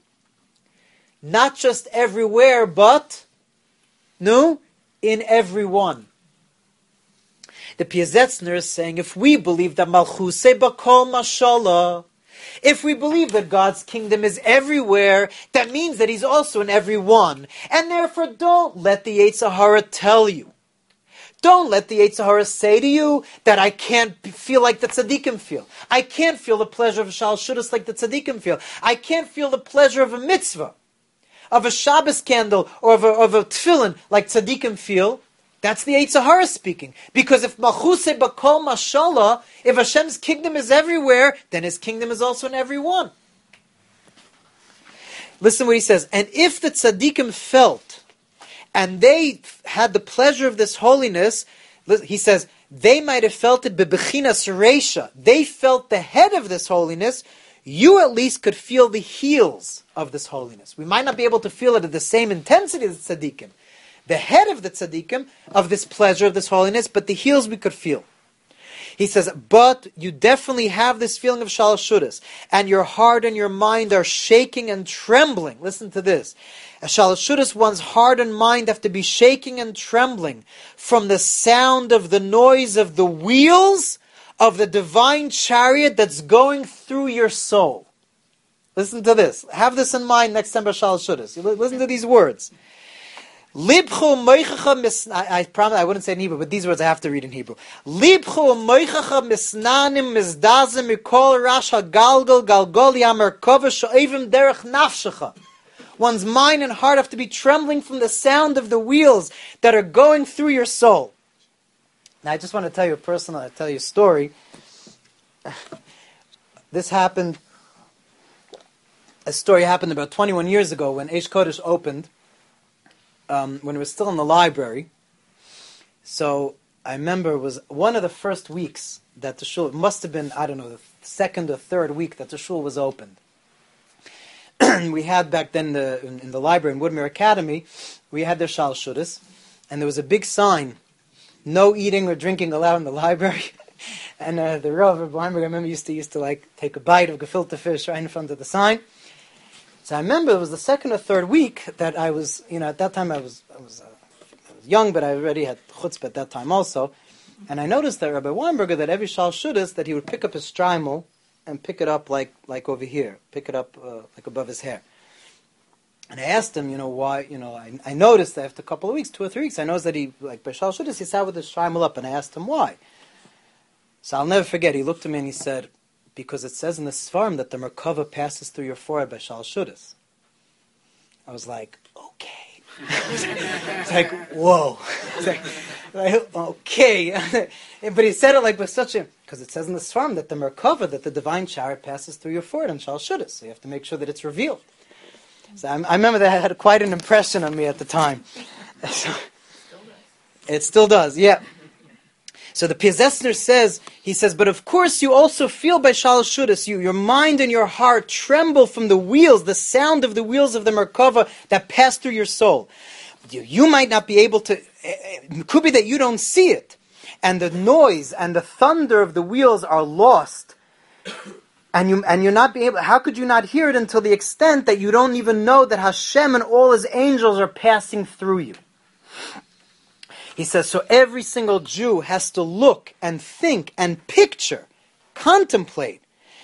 Not just everywhere, but, no, in everyone. The Piazetzner is saying, if we believe that Malchusei Bakol Mashallah, if we believe that God's kingdom is everywhere, that means that He's also in everyone. And therefore, don't let the Yetzer Hara tell you. Don't let the Yetzer Hara say to you that I can't feel like the tzaddikim feel. I can't feel the pleasure of a Shalosh Shudas like the tzaddikim feel. I can't feel the pleasure of a mitzvah, of a Shabbos candle, or of a, of a tefillin like tzaddikim feel. That's the Yetzer Hara speaking. Because if Malchuse Bakol Mashallah, if Hashem's kingdom is everywhere, then His kingdom is also in everyone. Listen what he says. And if the tzaddikim felt, and they had the pleasure of this holiness, he says, they might have felt it bebechinas reisha. They felt the head of this holiness. You at least could feel the heels of this holiness. We might not be able to feel it at the same intensity as the tzaddikim. The head of the tzaddikim, of this pleasure, of this holiness, but the heels we could feel. He says, but you definitely have this feeling of Shalosh Shudas, and your heart and your mind are shaking and trembling. Listen to this. A Shalosh Shudas, one's heart and mind have to be shaking and trembling from the sound of the noise of the wheels of the divine chariot that's going through your soul. Listen to this. Have this in mind next time by Shalosh Shudas. Listen to these words. Libchu moichacha mis. I promise I wouldn't say in Hebrew, but these words I have to read in Hebrew. Libchu moichacha misnanim mizdazim mikol rash hagalgal galgol yamer kova sho'evim derech nafshecha. One's mind and heart have to be trembling from the sound of the wheels that are going through your soul. Now I just want to tell you a personal, I'll tell you a story. This happened, a story happened about twenty-one years ago when Eish Kodesh opened. Um, when it was still in the library. So I remember it was one of the first weeks that the shul, it must have been, I don't know, the second or third week that the shul was opened. We had back then the, in, in the library in Woodmere Academy, we had the Shalosh Shudas, and there was a big sign, no eating or drinking allowed in the library. And uh, the Rav of Weinberg, I remember, used to used to like take a bite of gefilte fish right in front of the sign. So I remember it was the second or third week that I was, you know, at that time I was I was, uh, I was young, but I already had chutzpah at that time also. And I noticed that Rabbi Weinberger, that every Shalosh Shudas, that he would pick up his shtreimel and pick it up like like over here, pick it up uh, like above his hair. And I asked him, you know, why, you know, I, I noticed that after a couple of weeks, two or three weeks, I noticed that he, like by Shalosh Shudas, he sat with his shtreimel up, and I asked him why. So I'll never forget, he looked at me and he said, because it says in the Sfarim that the Merkava passes through your forehead by Shalosh Shudas. I was like, okay. It's like, whoa. It's like, like, okay. But he said it like with such a, because it says in the Sfarim that the Merkava, that the divine chariot passes through your forehead on Shalosh Shudas. So you have to make sure that it's revealed. So I, I remember that had quite an impression on me at the time. So, it still does, yeah. So the Piaseczner says, he says, but of course you also feel by Shalosh Shudas, you, your mind and your heart tremble from the wheels, the sound of the wheels of the Merkava that pass through your soul. You, you might not be able to, it could be that you don't see it. And the noise and the thunder of the wheels are lost. And, you, and you're not being able, how could you not hear it until the extent that you don't even know that Hashem and all His angels are passing through you? He says, so every single Jew has to look and think and picture, contemplate,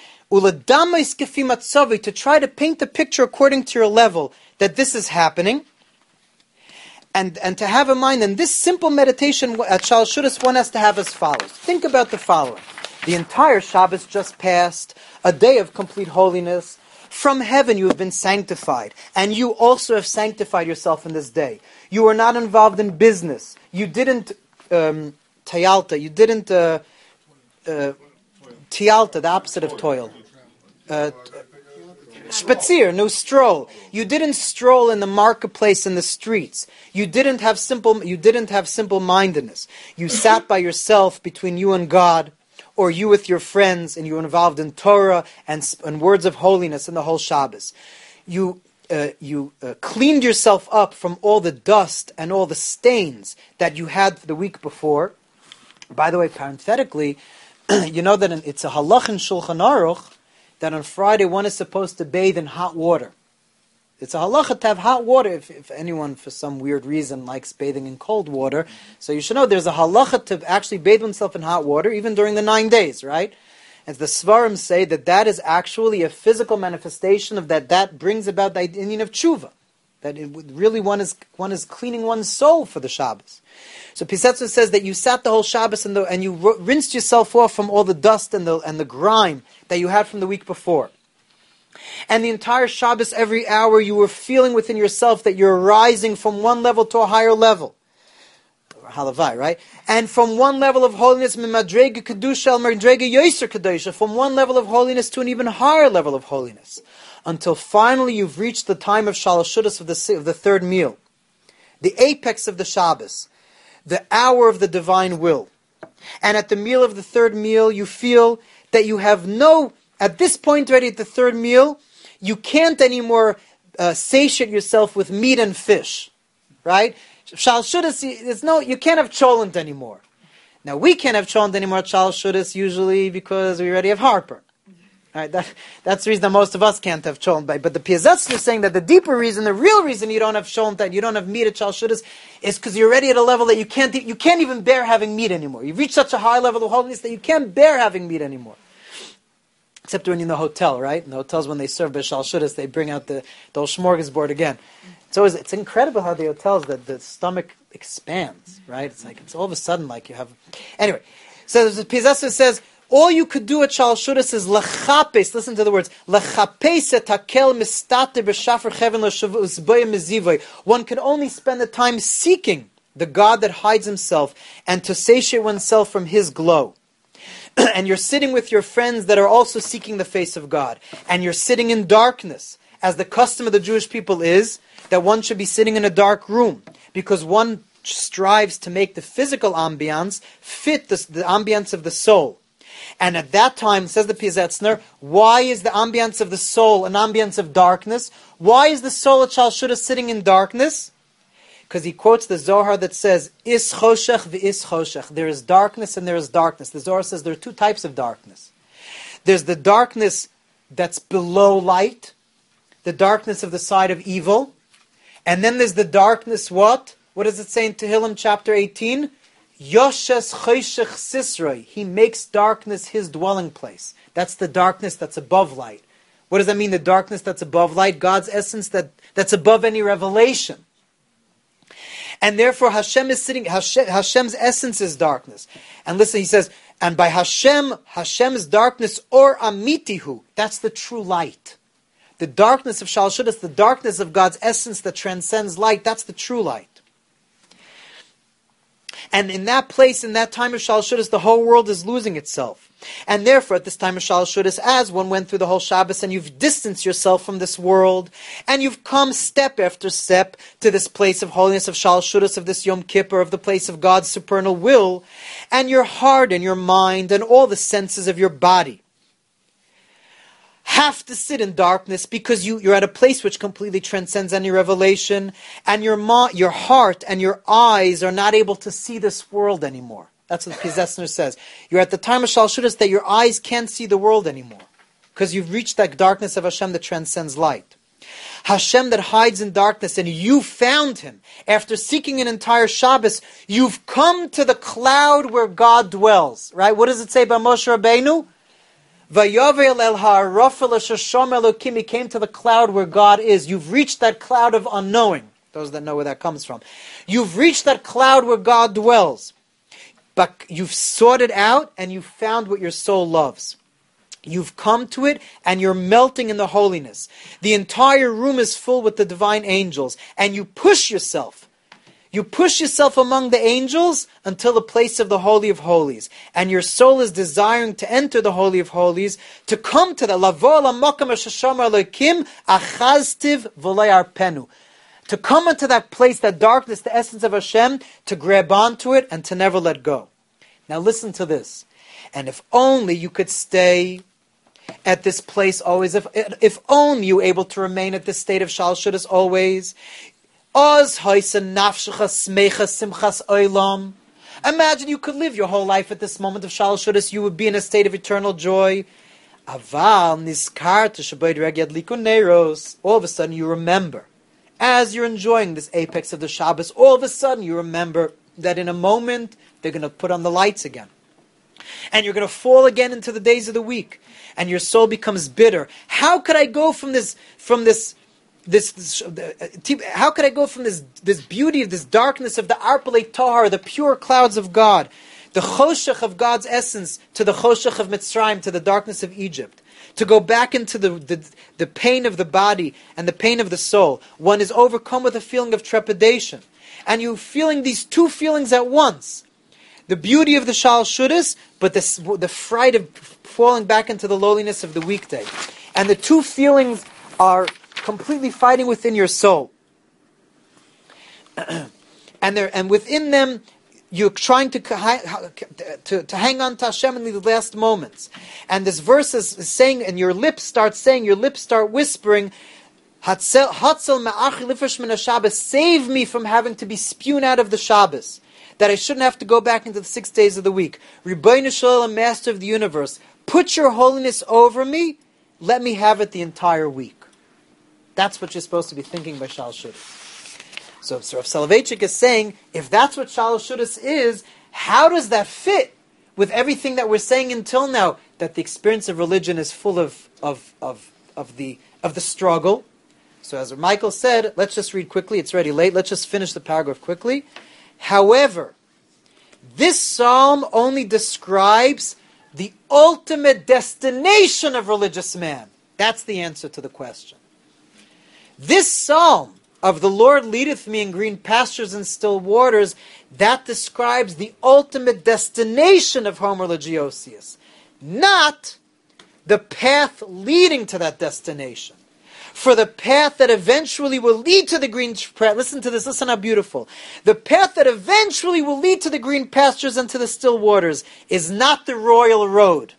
to try to paint the picture according to your level, that this is happening, and, and to have in mind, and this simple meditation at Shalosh Shudas one has to have as follows. Think about the following. The entire Shabbos just passed, a day of complete holiness. From heaven you have been sanctified, and you also have sanctified yourself in this day. You were not involved in business. You didn't um, tayalta. You didn't uh, uh, tialta, the opposite of toil. Uh, Spazier, no stroll. You didn't stroll in the marketplace in the streets. You didn't have simple. You didn't have simple-mindedness. You sat by yourself between you and God, or you with your friends, and you were involved in Torah and, and words of holiness in the whole Shabbos. You uh, you uh, cleaned yourself up from all the dust and all the stains that you had the week before. By the way, parenthetically, you know that in, it's a halach in Shulchan Aruch that on Friday one is supposed to bathe in hot water. It's a halacha to have hot water if, if anyone, for some weird reason, likes bathing in cold water. So you should know there's a halacha to actually bathe oneself in hot water, even during the nine days, right? And the Svarim say that that is actually a physical manifestation of that. That brings about the idea of tshuva. That it really one is one is cleaning one's soul for the Shabbos. So Piaseczner says that you sat the whole Shabbos and, the, and you r- rinsed yourself off from all the dust and the and the grime that you had from the week before. And the entire Shabbos, every hour, you were feeling within yourself that you're rising from one level to a higher level. halavai, right? And from one level of holiness, mimadrega kedusha madrega yoser kedusha, from one level of holiness to an even higher level of holiness, until finally you've reached the time of shalosh shudas of the of the third meal, the apex of the Shabbos, the hour of the divine will. And at the meal of the third meal, you feel that you have no, at this point already at the third meal, you can't anymore uh, satiate yourself with meat and fish, right? Shal Shudas, there's no, you can't have cholent anymore. Now we can't have cholent anymore at Shal Shudas usually because we already have heartburn. Right, that, that's the reason that most of us can't have cholent. But the Piazetzner is saying that the deeper reason, the real reason you don't have cholent, that you don't have meat at Shal Shudas, is because you're already at a level that you can't you can't even bear having meat anymore. You've reached such a high level of holiness that you can't bear having meat anymore. Except when you're in the hotel, right? In the hotels, when they serve B'Shal Shudas, they bring out the, the old smorgasbord again. It's always, it's incredible how the hotels, that the stomach expands, right? It's like, it's all of a sudden like you have... Anyway, so the Piazetzner says, all you could do at Shal Shudas is lechapes. Listen to the words. Lechapes et hakel mistate b'shafar cheven l'shavuzboy mezivoi. One can only spend the time seeking the God that hides himself and to satiate oneself from his glow. And you're sitting with your friends that are also seeking the face of God. And you're sitting in darkness, as the custom of the Jewish people is, that one should be sitting in a dark room, because one strives to make the physical ambiance fit the, the ambiance of the soul. And at that time, says the Piazetzner, why is the ambience of the soul an ambience of darkness? Why is the soul at Shal Shudas sitting in darkness? Because he quotes the Zohar that says, Is choshech v'is choshech. There is darkness and there is darkness. The Zohar says there are two types of darkness. There's the darkness that's below light, the darkness of the side of evil. And then there's the darkness, what? What does it say in Tehillim chapter eighteen? Yoshes choshech sisroi. He makes darkness his dwelling place. That's the darkness that's above light. What does that mean, the darkness that's above light? God's essence that, that's above any revelation. And therefore Hashem is sitting, Hashem, Hashem's essence is darkness. And listen, he says, and by Hashem, Hashem's darkness, or amitihu, that's the true light. The darkness of Shal Shudas, the darkness of God's essence that transcends light, that's the true light. And in that place, in that time of Shal Shudas, the whole world is losing itself. And therefore, at this time of Shal Shudas, as one went through the whole Shabbos, and you've distanced yourself from this world, and you've come step after step to this place of holiness of Shal Shudas, of this Yom Kippur, of the place of God's supernal will, and your heart and your mind and all the senses of your body have to sit in darkness because you, you're at a place which completely transcends any revelation, and your ma- your heart and your eyes are not able to see this world anymore. That's what the Piazetzner says. You're at the time of Shal Shudas that your eyes can't see the world anymore because you've reached that darkness of Hashem that transcends light. Hashem that hides in darkness, and you found him. After seeking an entire Shabbos, you've come to the cloud where God dwells. Right? What does it say about Moshe Rabbeinu? Vayovel el ha'arofel shashom Elokim. He came to the cloud where God is. You've reached that cloud of unknowing. Those that know where that comes from. You've reached that cloud where God dwells. But you've sought it out and you've found what your soul loves. You've come to it and you're melting in the holiness. The entire room is full with the divine angels. And you push yourself. You push yourself among the angels until the place of the Holy of Holies. And your soul is desiring to enter the Holy of Holies, to come to the Lavo Lamakam Shasham Elokim Achaztiv V'Lo Yarpenu. To come into that place, that darkness, the essence of Hashem, to grab onto it and to never let go. Now listen to this. And if only you could stay at this place always, if if only you were able to remain at this state of Shal Shudas always. Imagine you could live your whole life at this moment of Shal Shudas, you would be in a state of eternal joy. All of a sudden you remember, as you're enjoying this apex of the Shabbos, all of a sudden you remember that in a moment they're going to put on the lights again. And you're going to fall again into the days of the week. And your soul becomes bitter. How could I go from this, from this, this, this uh, how could I go from this, this beauty, this darkness of the Arpalei Tahar, the pure clouds of God, the choshech of God's essence to the choshech of Mitzrayim, to the darkness of Egypt, to go back into the, the, the pain of the body and the pain of the soul, one is overcome with a feeling of trepidation. And you're feeling these two feelings at once. The beauty of the Shal Shudas, but the, the fright of falling back into the lowliness of the weekday. And the two feelings are completely fighting within your soul. and there, and within them, you're trying to, to, to hang on to Hashem in the last moments. And this verse is saying, and your lips start saying, your lips start whispering, Hatzel me'achi lifresh min haShabbos, save me from having to be spewed out of the Shabbos, that I shouldn't have to go back into the six days of the week. Ribbono shel olam, Master of the universe, put your holiness over me, let me have it the entire week. That's what you're supposed to be thinking by Shal Shudas. So, so Rav Soloveitchik is saying, if that's what Shal Shudas is, how does that fit with everything that we're saying until now, that the experience of religion is full of of of, of the of the struggle? So as Michael said, let's just read quickly, it's already late, let's just finish the paragraph quickly. However, this psalm only describes the ultimate destination of religious man. That's the answer to the question. This psalm of the Lord leadeth me in green pastures and still waters, that describes the ultimate destination of Homer Religiosus, not the path leading to that destination. For the path that eventually will lead to the green, listen to this, listen how beautiful. The path that eventually will lead to the green pastures and to the still waters is not the royal road.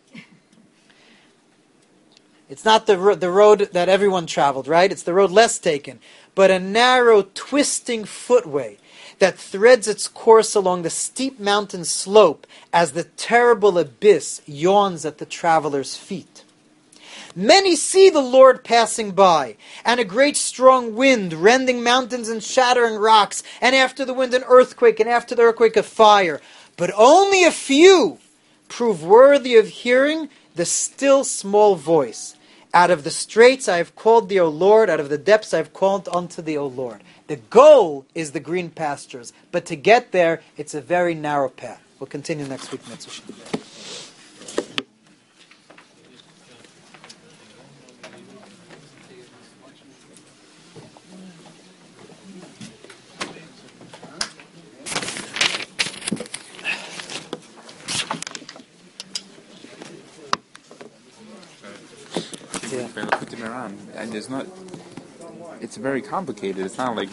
It's not the, the road that everyone traveled, right? It's the road less taken. But a narrow, twisting footway that threads its course along the steep mountain slope as the terrible abyss yawns at the traveler's feet. Many see the Lord passing by, and a great strong wind rending mountains and shattering rocks, and after the wind an earthquake, and after the earthquake a fire. But only a few prove worthy of hearing the still small voice. Out of the straits I have called thee, O Lord, out of the depths I have called unto thee, O Lord. The goal is the green pastures, but to get there, it's a very narrow path. We'll continue next week, Mitzvah. And there's not, it's very complicated. It's not like